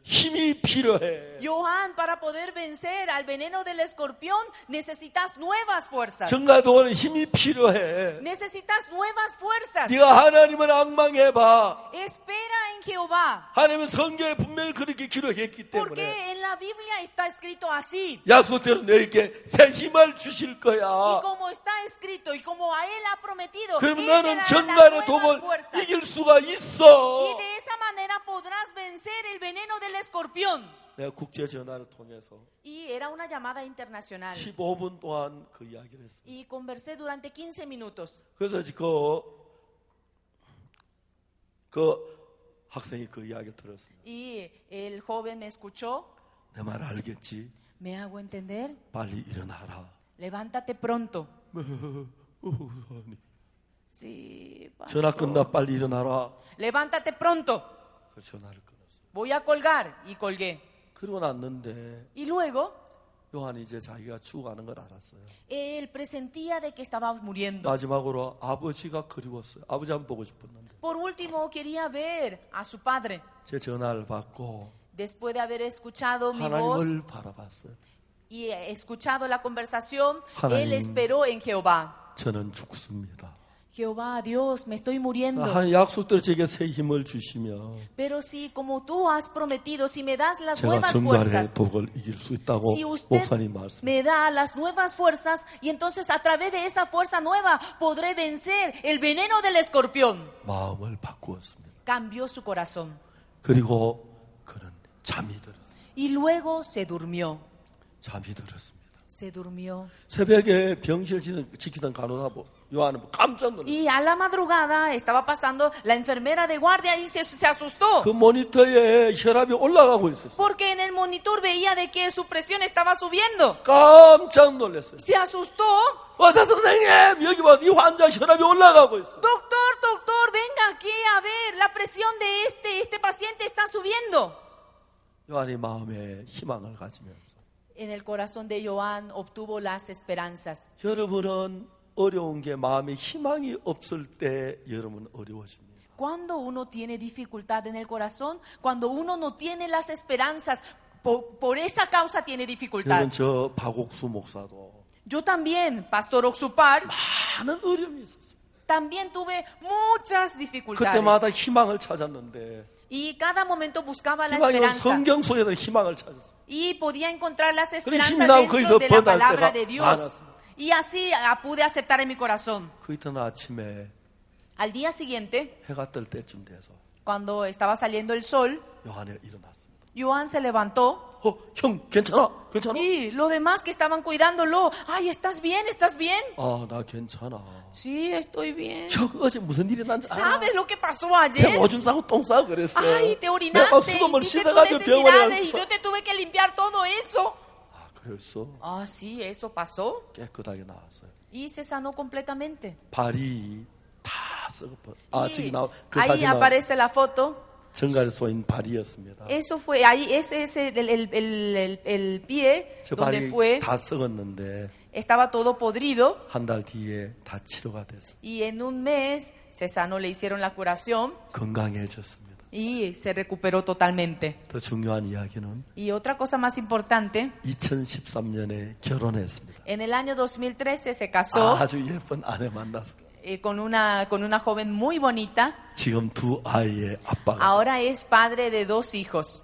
힘이 필요해. Johan, para poder vencer al veneno del escorpión, necesitas nuevas fuerzas. 정가도는 힘이 필요해. Necesitas nuevas fuerzas. 네가 하나님을 앙망해봐. Espera en Jehová. 하나님은 성경에 분명히 그렇게 기록했기 때문에 Porque en la Biblia está escrito así. 약속대로 너에게 새 힘을 주실 Y 거야. como está escrito y como a él ha prometido, 그럼 él te 너는 dará 전갈의 las 독을 nuevas fuerzas. 이길 수가 Y 있어. de esa manera podrás vencer el veneno del escorpión. 내가 국제 전화를 통해서 Y era una llamada internacional. 십오 분 동안 그 이야기를 했어요. Y conversé durante quince minutos. 그래서 그, 그 학생이 그 이야기를 들었어요. Y el joven me escuchó. 내 말 알겠지? ¿Me hago entender? 빨리 일어나라. Levántate pronto. 어, 아니. Sí, 전화 pastor. 끝나 빨리 일어나라. Levántate pronto. 그 전화를 끊었어요. Voy a colgar. Y colgué. 그러고 났는데 Y luego, 요한이 이제 자기가 죽어가는 걸 알았어요. él presentía de que estaba muriendo. 마지막으로 아버지가 그리웠어요. 아버지 한번 보고 싶었는데 Por último, quería ver a su padre. 제 전화를 받고 Después de haber escuchado mi voz 하나님을 바라봤어요. y escuchado la conversación, 하나님. él esperó en Jehová. 저는 죽습니다. Jehová, Dios, me estoy muriendo. 하나님 약속대로 제게 새 힘을 주시며 Pero si como tú has prometido, si me das las 제가 nuevas 전갈의 fuerzas, 독을 이길 수 있다고 si usted 목사님 말씀. me da las nuevas fuerzas, y entonces a través de esa fuerza nueva podré vencer el veneno del escorpión. 마음을 바꾸었습니다. Cambió su corazón. 그리고 그는 잠이 들었어요. Y luego se durmió. 잠이 들었습니다. Se durmió. 새벽에 병실을 지키던 간호사부 요한은 깜짝 놀랐어요. Y a la madrugada estaba pasando la enfermera de guardia y se, se asustó. 그 모니터에 혈압이 올라가고 있었어요. Porque en el monitor veía de que su presión estaba subiendo. 깜짝 놀랐어요. Se asustó. 의사 선생님 여기 봐서 이 환자 혈압이 올라가고 있어요. Doctor, doctor, venga aquí a ver. La presión de este, este paciente está subiendo. 요한이 마음에 희망을 가지면서 En el corazón de Joan obtuvo las esperanzas. 여러분은 어려운 게 마음에 희망이 없을 때 여러분 어려워집니다. Cuando uno tiene dificultad en el corazón, cuando uno no tiene las esperanzas, por, por esa causa tiene dificultad. 여러분 저 박옥수 목사도 Yo también, Pastor Oxupar, 많은 어려움이 있었어요. también tuve muchas dificultades. 그때마다 희망을 찾았는데 Y cada momento buscaba la 희망이 esperanza. 성경 속에서 희망을 찾았어요. Y podía encontrar las 힘이 esperanzas 나고 dentro 거기서 de la 번할 palabra 때가 de Dios. 많았습니다. Y así ah, pude aceptar en mi corazón. 그 이튿 아침에 Al día siguiente, 해가 뜰 때쯤 돼서 cuando estaba saliendo el sol, 요한이 일어났습니다. Joan se levantó. 어, 형 괜찮아? 괜찮아? Y los demás que estaban cuidándolo, ay, ¿estás bien? ¿Estás bien? 아, 나 괜찮아. Sí, estoy bien. 형 어제 무슨 일이 난지 알아? ¿Sabes lo que pasó 내가 ayer? 오줌 싸고 똥 싸고 그랬어. Ay, te 내가 orinaste, 수돗물 hiciste tus 씻어가지고 병원에 necesidades y 갔어. yo te tuve que limpiar todo eso. 아, 그랬어. Ah, sí, eso pasó. 깨끗하게 나왔어요. Y se sanó completamente. 발이 다 썩어버. 아, 저기 Y 나 그 ahí 사진은 aparece la foto. 정갈 쏘인 발이었습니다. Eso fue, ahí ese es el, el, el, el, el pie 저 donde 발이 fue, 다 썩었는데 estaba todo podrido 한 달 뒤에 다 치료가 됐어요. y en un mes se sanó, le hicieron la curación 건강해졌습니다. y se recuperó totalmente. 더 중요한 이야기는 Y otra cosa más importante, 이천십삼 년에 결혼했습니다. en el año dos mil trece se casó 아주 예쁜 아내 만나서 eh, con una, con una joven muy bonita. 지금 두 아이의 아빠가 Ahora es padre de dos hijos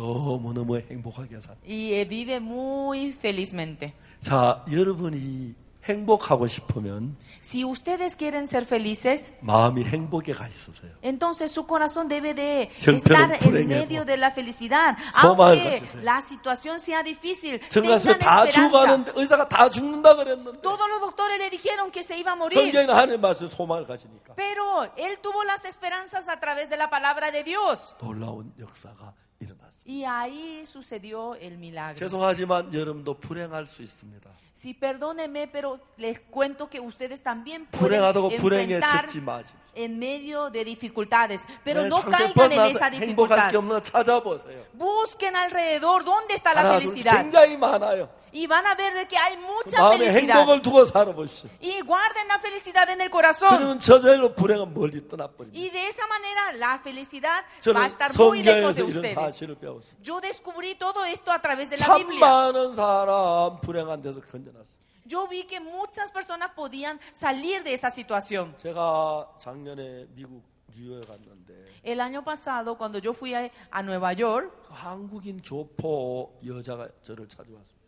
너무너무 행복하게 살아요. y eh, vive muy felizmente. 자, 여러분이 행복하고 싶으면 Si ustedes quieren ser felices, 마음이 행복에 가 있으세요. entonces su corazón debe de 형편은 estar en 불행해도 medio de la felicidad. 소망을 Aunque 가지세요. la situación sea difícil, 정가서 tengan 다 esperanza. 죽어가는데 의사가 다 죽는다 그랬는데 Todos los doctores le dijeron que se iba a morir, 성경에는 하나님 말씀 소망을 가지니까 pero él tuvo las esperanzas a través de la palabra de Dios. 놀라운 역사가 일어났어요. Y ahí sucedió el milagro. 죄송하지만 여러분도 불행할 수 있습니다. Sí, perdóneme, pero les cuento que ustedes también 불행하다고 pueden 불행에 enfrentar 젖지 마십시오. en medio de dificultades, pero 네, no 상대편 caigan en 나서 esa 행복할 dificultad. 게 없나 찾아보세요. Busquen alrededor dónde está la 하나 둘 felicidad 굉장히 많아요. y van a ver de que hay mucha 마음에 felicidad. 행복을 두고 살아보십시오. Y guarden la felicidad en el corazón. 그러면 저절로 불행은 멀리 떠나버립니다. Y de esa manera la felicidad va 저는 a estar muy lejos de 성경에서 이런 ustedes. 사실을 배웠어요. Yo descubrí todo esto a través de la 참 Biblia. 많은 사람 불행한 데서 건져놨어요. Yo vi que muchas personas podían salir de esa situación. 제가 작년에 미국 뉴욕에 갔는데 El año pasado, cuando yo fui a, a Nueva York, 한국인 교포 여자가 저를 찾아왔습니다.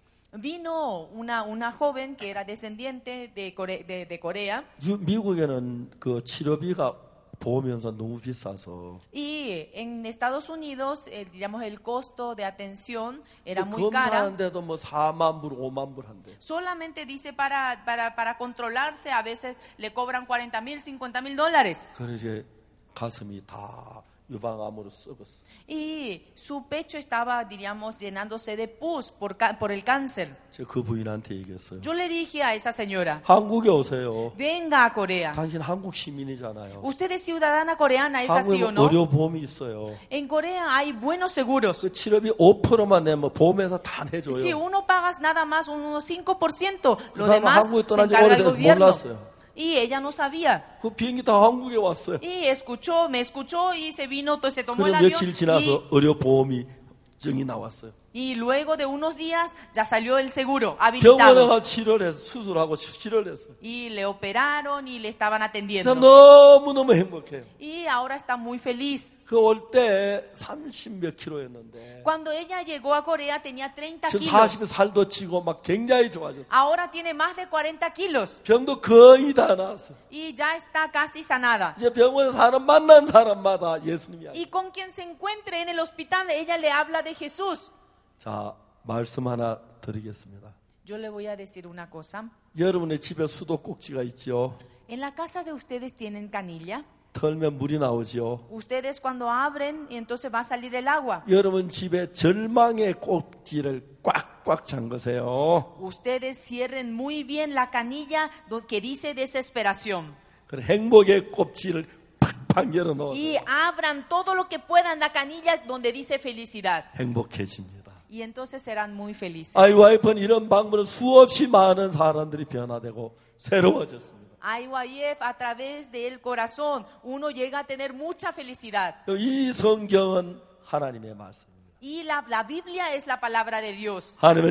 vino una, una joven que era descendiente de, Core- de, de Corea. 유- 미국에는 그 치료비가 보험연사 너무 비싸서 Y en Estados Unidos, eh, digamos, el costo de atención era muy cara. 검사하는데도 뭐 사만 불, 오만 불 한대. Solamente dice para, para, para controlarse, a veces le cobran cuarenta mil, cincuenta mil dólares. 그래서 이제 가슴이 다 유방암으로 썩었어. Y su pecho estaba, diríamos, llenándose de pus por, ca- por el cáncer. 제가 그 부인한테 얘기했어요. Yo le dije a esa señora, 한국에 오세요. venga a Corea. 당신 한국 시민이잖아요. Usted es ciudadana coreana, ¿es así o 한국에 no? 의료보험이 있어요. En Corea hay buenos seguros. 그 치료비 오 퍼센트만 내면 보험회사 다 내줘요. Si uno paga nada más unos cinco por ciento, lo 사람은 demás 한국에 se 떠난 지 encarga el 오래돼서 gobierno. 몰랐어요. Y ella no sabía. 그 비행기 다 한국에 왔어요. Y escuchó, me escuchó y se vino, to- se tomó el 그럼 avión. 며칠 지나서 Y, 의료보험이 증이 나왔어요. y luego de unos días ya salió el seguro 병원에 habilitado. 가 치료를 해서 수술하고 치료를 했어요. Y le operaron y le estaban 그래서 atendiendo. 너무너무 행복해요. Y ahora está muy feliz. 그 올 때 삼십 몇 킬로였는데 Cuando ella llegó a Corea tenía treinta 지금 kilos. 사십에 살도 찌고 막 굉장히 좋아졌어요. Ahora tiene más de cuarenta kilos. 병도 거의 다 나았어요. Y ya está casi sanada. 이제 병원에 사람 만난 사람마다 예수님이 아니에요. Y con quien se encuentre en el hospital, ella le habla de Jesús. 자, 말씀 하나 드리겠습니다. Yo le voy a decir una cosa. 여러분의 집에 수도꼭지가 있죠. En la casa de ustedes tienen canilla. 털면 물이 나오죠. Ustedes cuando abren, y entonces va a salir el agua. 여러분 집에 절망의 꼭지를 꽉꽉 잠그세요. Ustedes cierren muy bien la canilla do- que dice desesperación. 그래 행복의 꼭지를 팍팍 열어놓으세요. Y abran todo lo que puedan la canilla donde dice felicidad. 행복해집니다. Y entonces serán muy felices. 아이와이프는 이런 방법으로 수없이 많은 사람들이 변화되고 새로워졌습니다. I Y F, a través del corazón, uno llega a tener mucha felicidad. 이 성경은 하나님의 말씀입니다. Y la, la Biblia es la palabra de Dios. 하나님은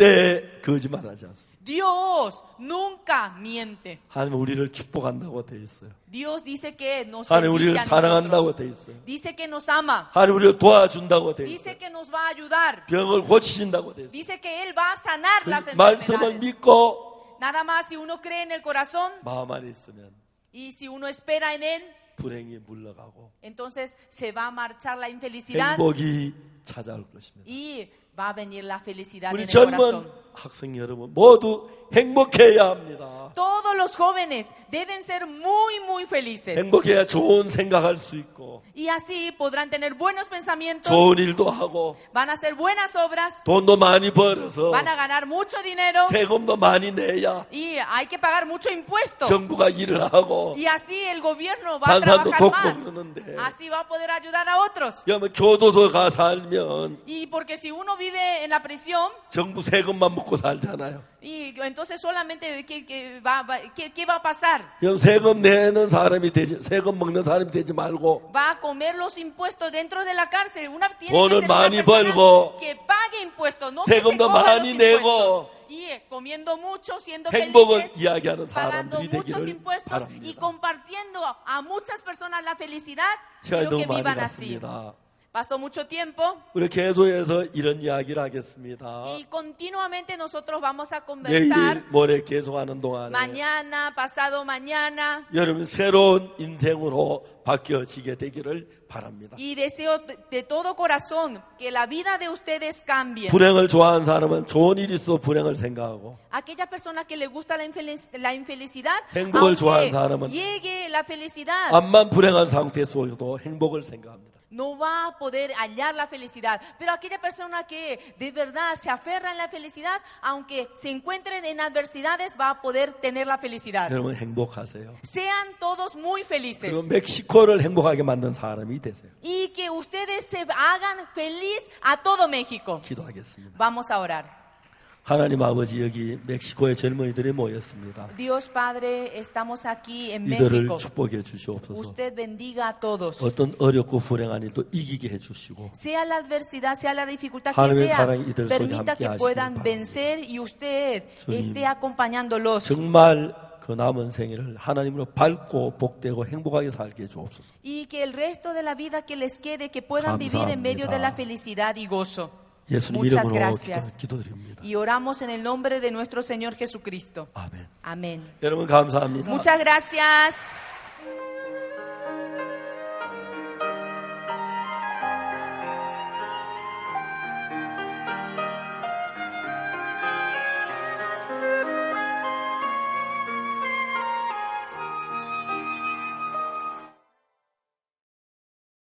절대 거짓말하지 않습니다. Dios nunca miente. 하나님은 우리를 축복한다고 되어 있어요. Dios dice que nos 하나님 bendice 우리를 a 사랑한다고 nosotros. 되어 있어요. Dice que nos ama. 하나님 우리를 도와준다고 되어 Dice 있어요. que nos va a ayudar. 병을 고치신다고 되어 있어요. Dice que Él va a sanar las 그 말씀을 enfermedades. 믿고 Nada más si uno cree en el corazón 마음 안에 있으면 y si uno espera en Él, 불행이 물러가고 entonces se va a marchar la infelicidad 행복이 찾아올 것입니다. y va a venir la felicidad 우리 en el 젊은 corazón. 학생 여러분 모두 행복해야 합니다. Todos los jóvenes deben ser muy, muy felices. 행복해야 좋은 생각할 수 있고 Y así podrán tener buenos pensamientos, 좋은 일도 하고 van a hacer buenas obras, 돈도 많이 벌어서 van a ganar mucho dinero 세금도 많이 내야 y hay que pagar mucho impuesto. 정부가 일을 하고 Y así el gobierno va a 반산도 trabajar 돕고 más. 그러는데 Así va a poder ayudar a otros. 여러분 교도소 가 살면 Y porque si uno vive en la prisión, 정부 세금만 먹고 살잖아요. y entonces solamente ¿qué, qué va, va- qué- qué va a pasar? 여러분 세금 내는 사람이 되지 세금 먹는 사람이 되지 말고 Va a comer los impuestos dentro de la cárcel. Una tiene que 돈을 ser una 많이 persona 벌고 que pague impuestos, no que se 세금도 coja los 많이 내고 impuestos. Y eh, comiendo mucho, siendo 행복을 felices, 이야기하는 pagando 사람들이 muchos 되기를 impuestos y 바랍니다. compartiendo a muchas personas la felicidad. 시간이 Quiero 너무 que 많이 vivan así. 갔습니다. Pasó mucho tiempo 우리 계속해서 이런 이야기를 하겠습니다. y continuamente nosotros vamos a 내일 conversar. 모레 계속하는 동안에 Mañana, pasado mañana. 여러분 새로운 인생으로 바뀌어지게 되기를 바랍니다. Y deseo de de todo corazón que la vida de ustedes cambie. 불행을 좋아하는 사람은 좋은 일이 있어 불행을 생각하고 Aquellas personas que les gusta la, infelic- la infelicidad, 행복을 좋아하는 aunque 사람은 llegue la felicidad, 암만 불행한 상태 속에도 행복을 생각합니다. no va a poder hallar la felicidad. Pero aquella persona que de verdad se aferra en la felicidad, aunque se encuentren en adversidades, va a poder tener la felicidad. 여러분 행복하세요. Sean todos muy felices. 그리고 멕시코를 행복하게 만든 사람이 되세요. Y que ustedes se hagan feliz a todo México. 기도하겠습니다. Vamos a orar. 하나님 아버지, 여기 멕시코의 젊은이들이 모였습니다. Dios Padre, estamos aquí en 이들을 México. 축복해 주시옵소서. Usted bendiga a todos. 어떤 어렵고 불행한 일도 이기게 해주시고 Sea la adversidad, sea la dificultad que 하나님의 sea, 사랑이 이들 속에 permita 함께 que 하시길 puedan 바랍니다. vencer y usted 주님, esté acompañándolos. 정말 그 남은 생애를 하나님으로 밝고 복되고 행복하게 살게 해주옵소서. Y que el resto de la vida que les quede, que puedan vivir en medio de la felicidad y gozo. 예수님 Muchas 이름으로 gracias. 기도, 기도드립니다. Y oramos en el nombre de nuestro Señor Jesucristo. 아멘. Amén. 여러분 감사합니다. Muchas gracias.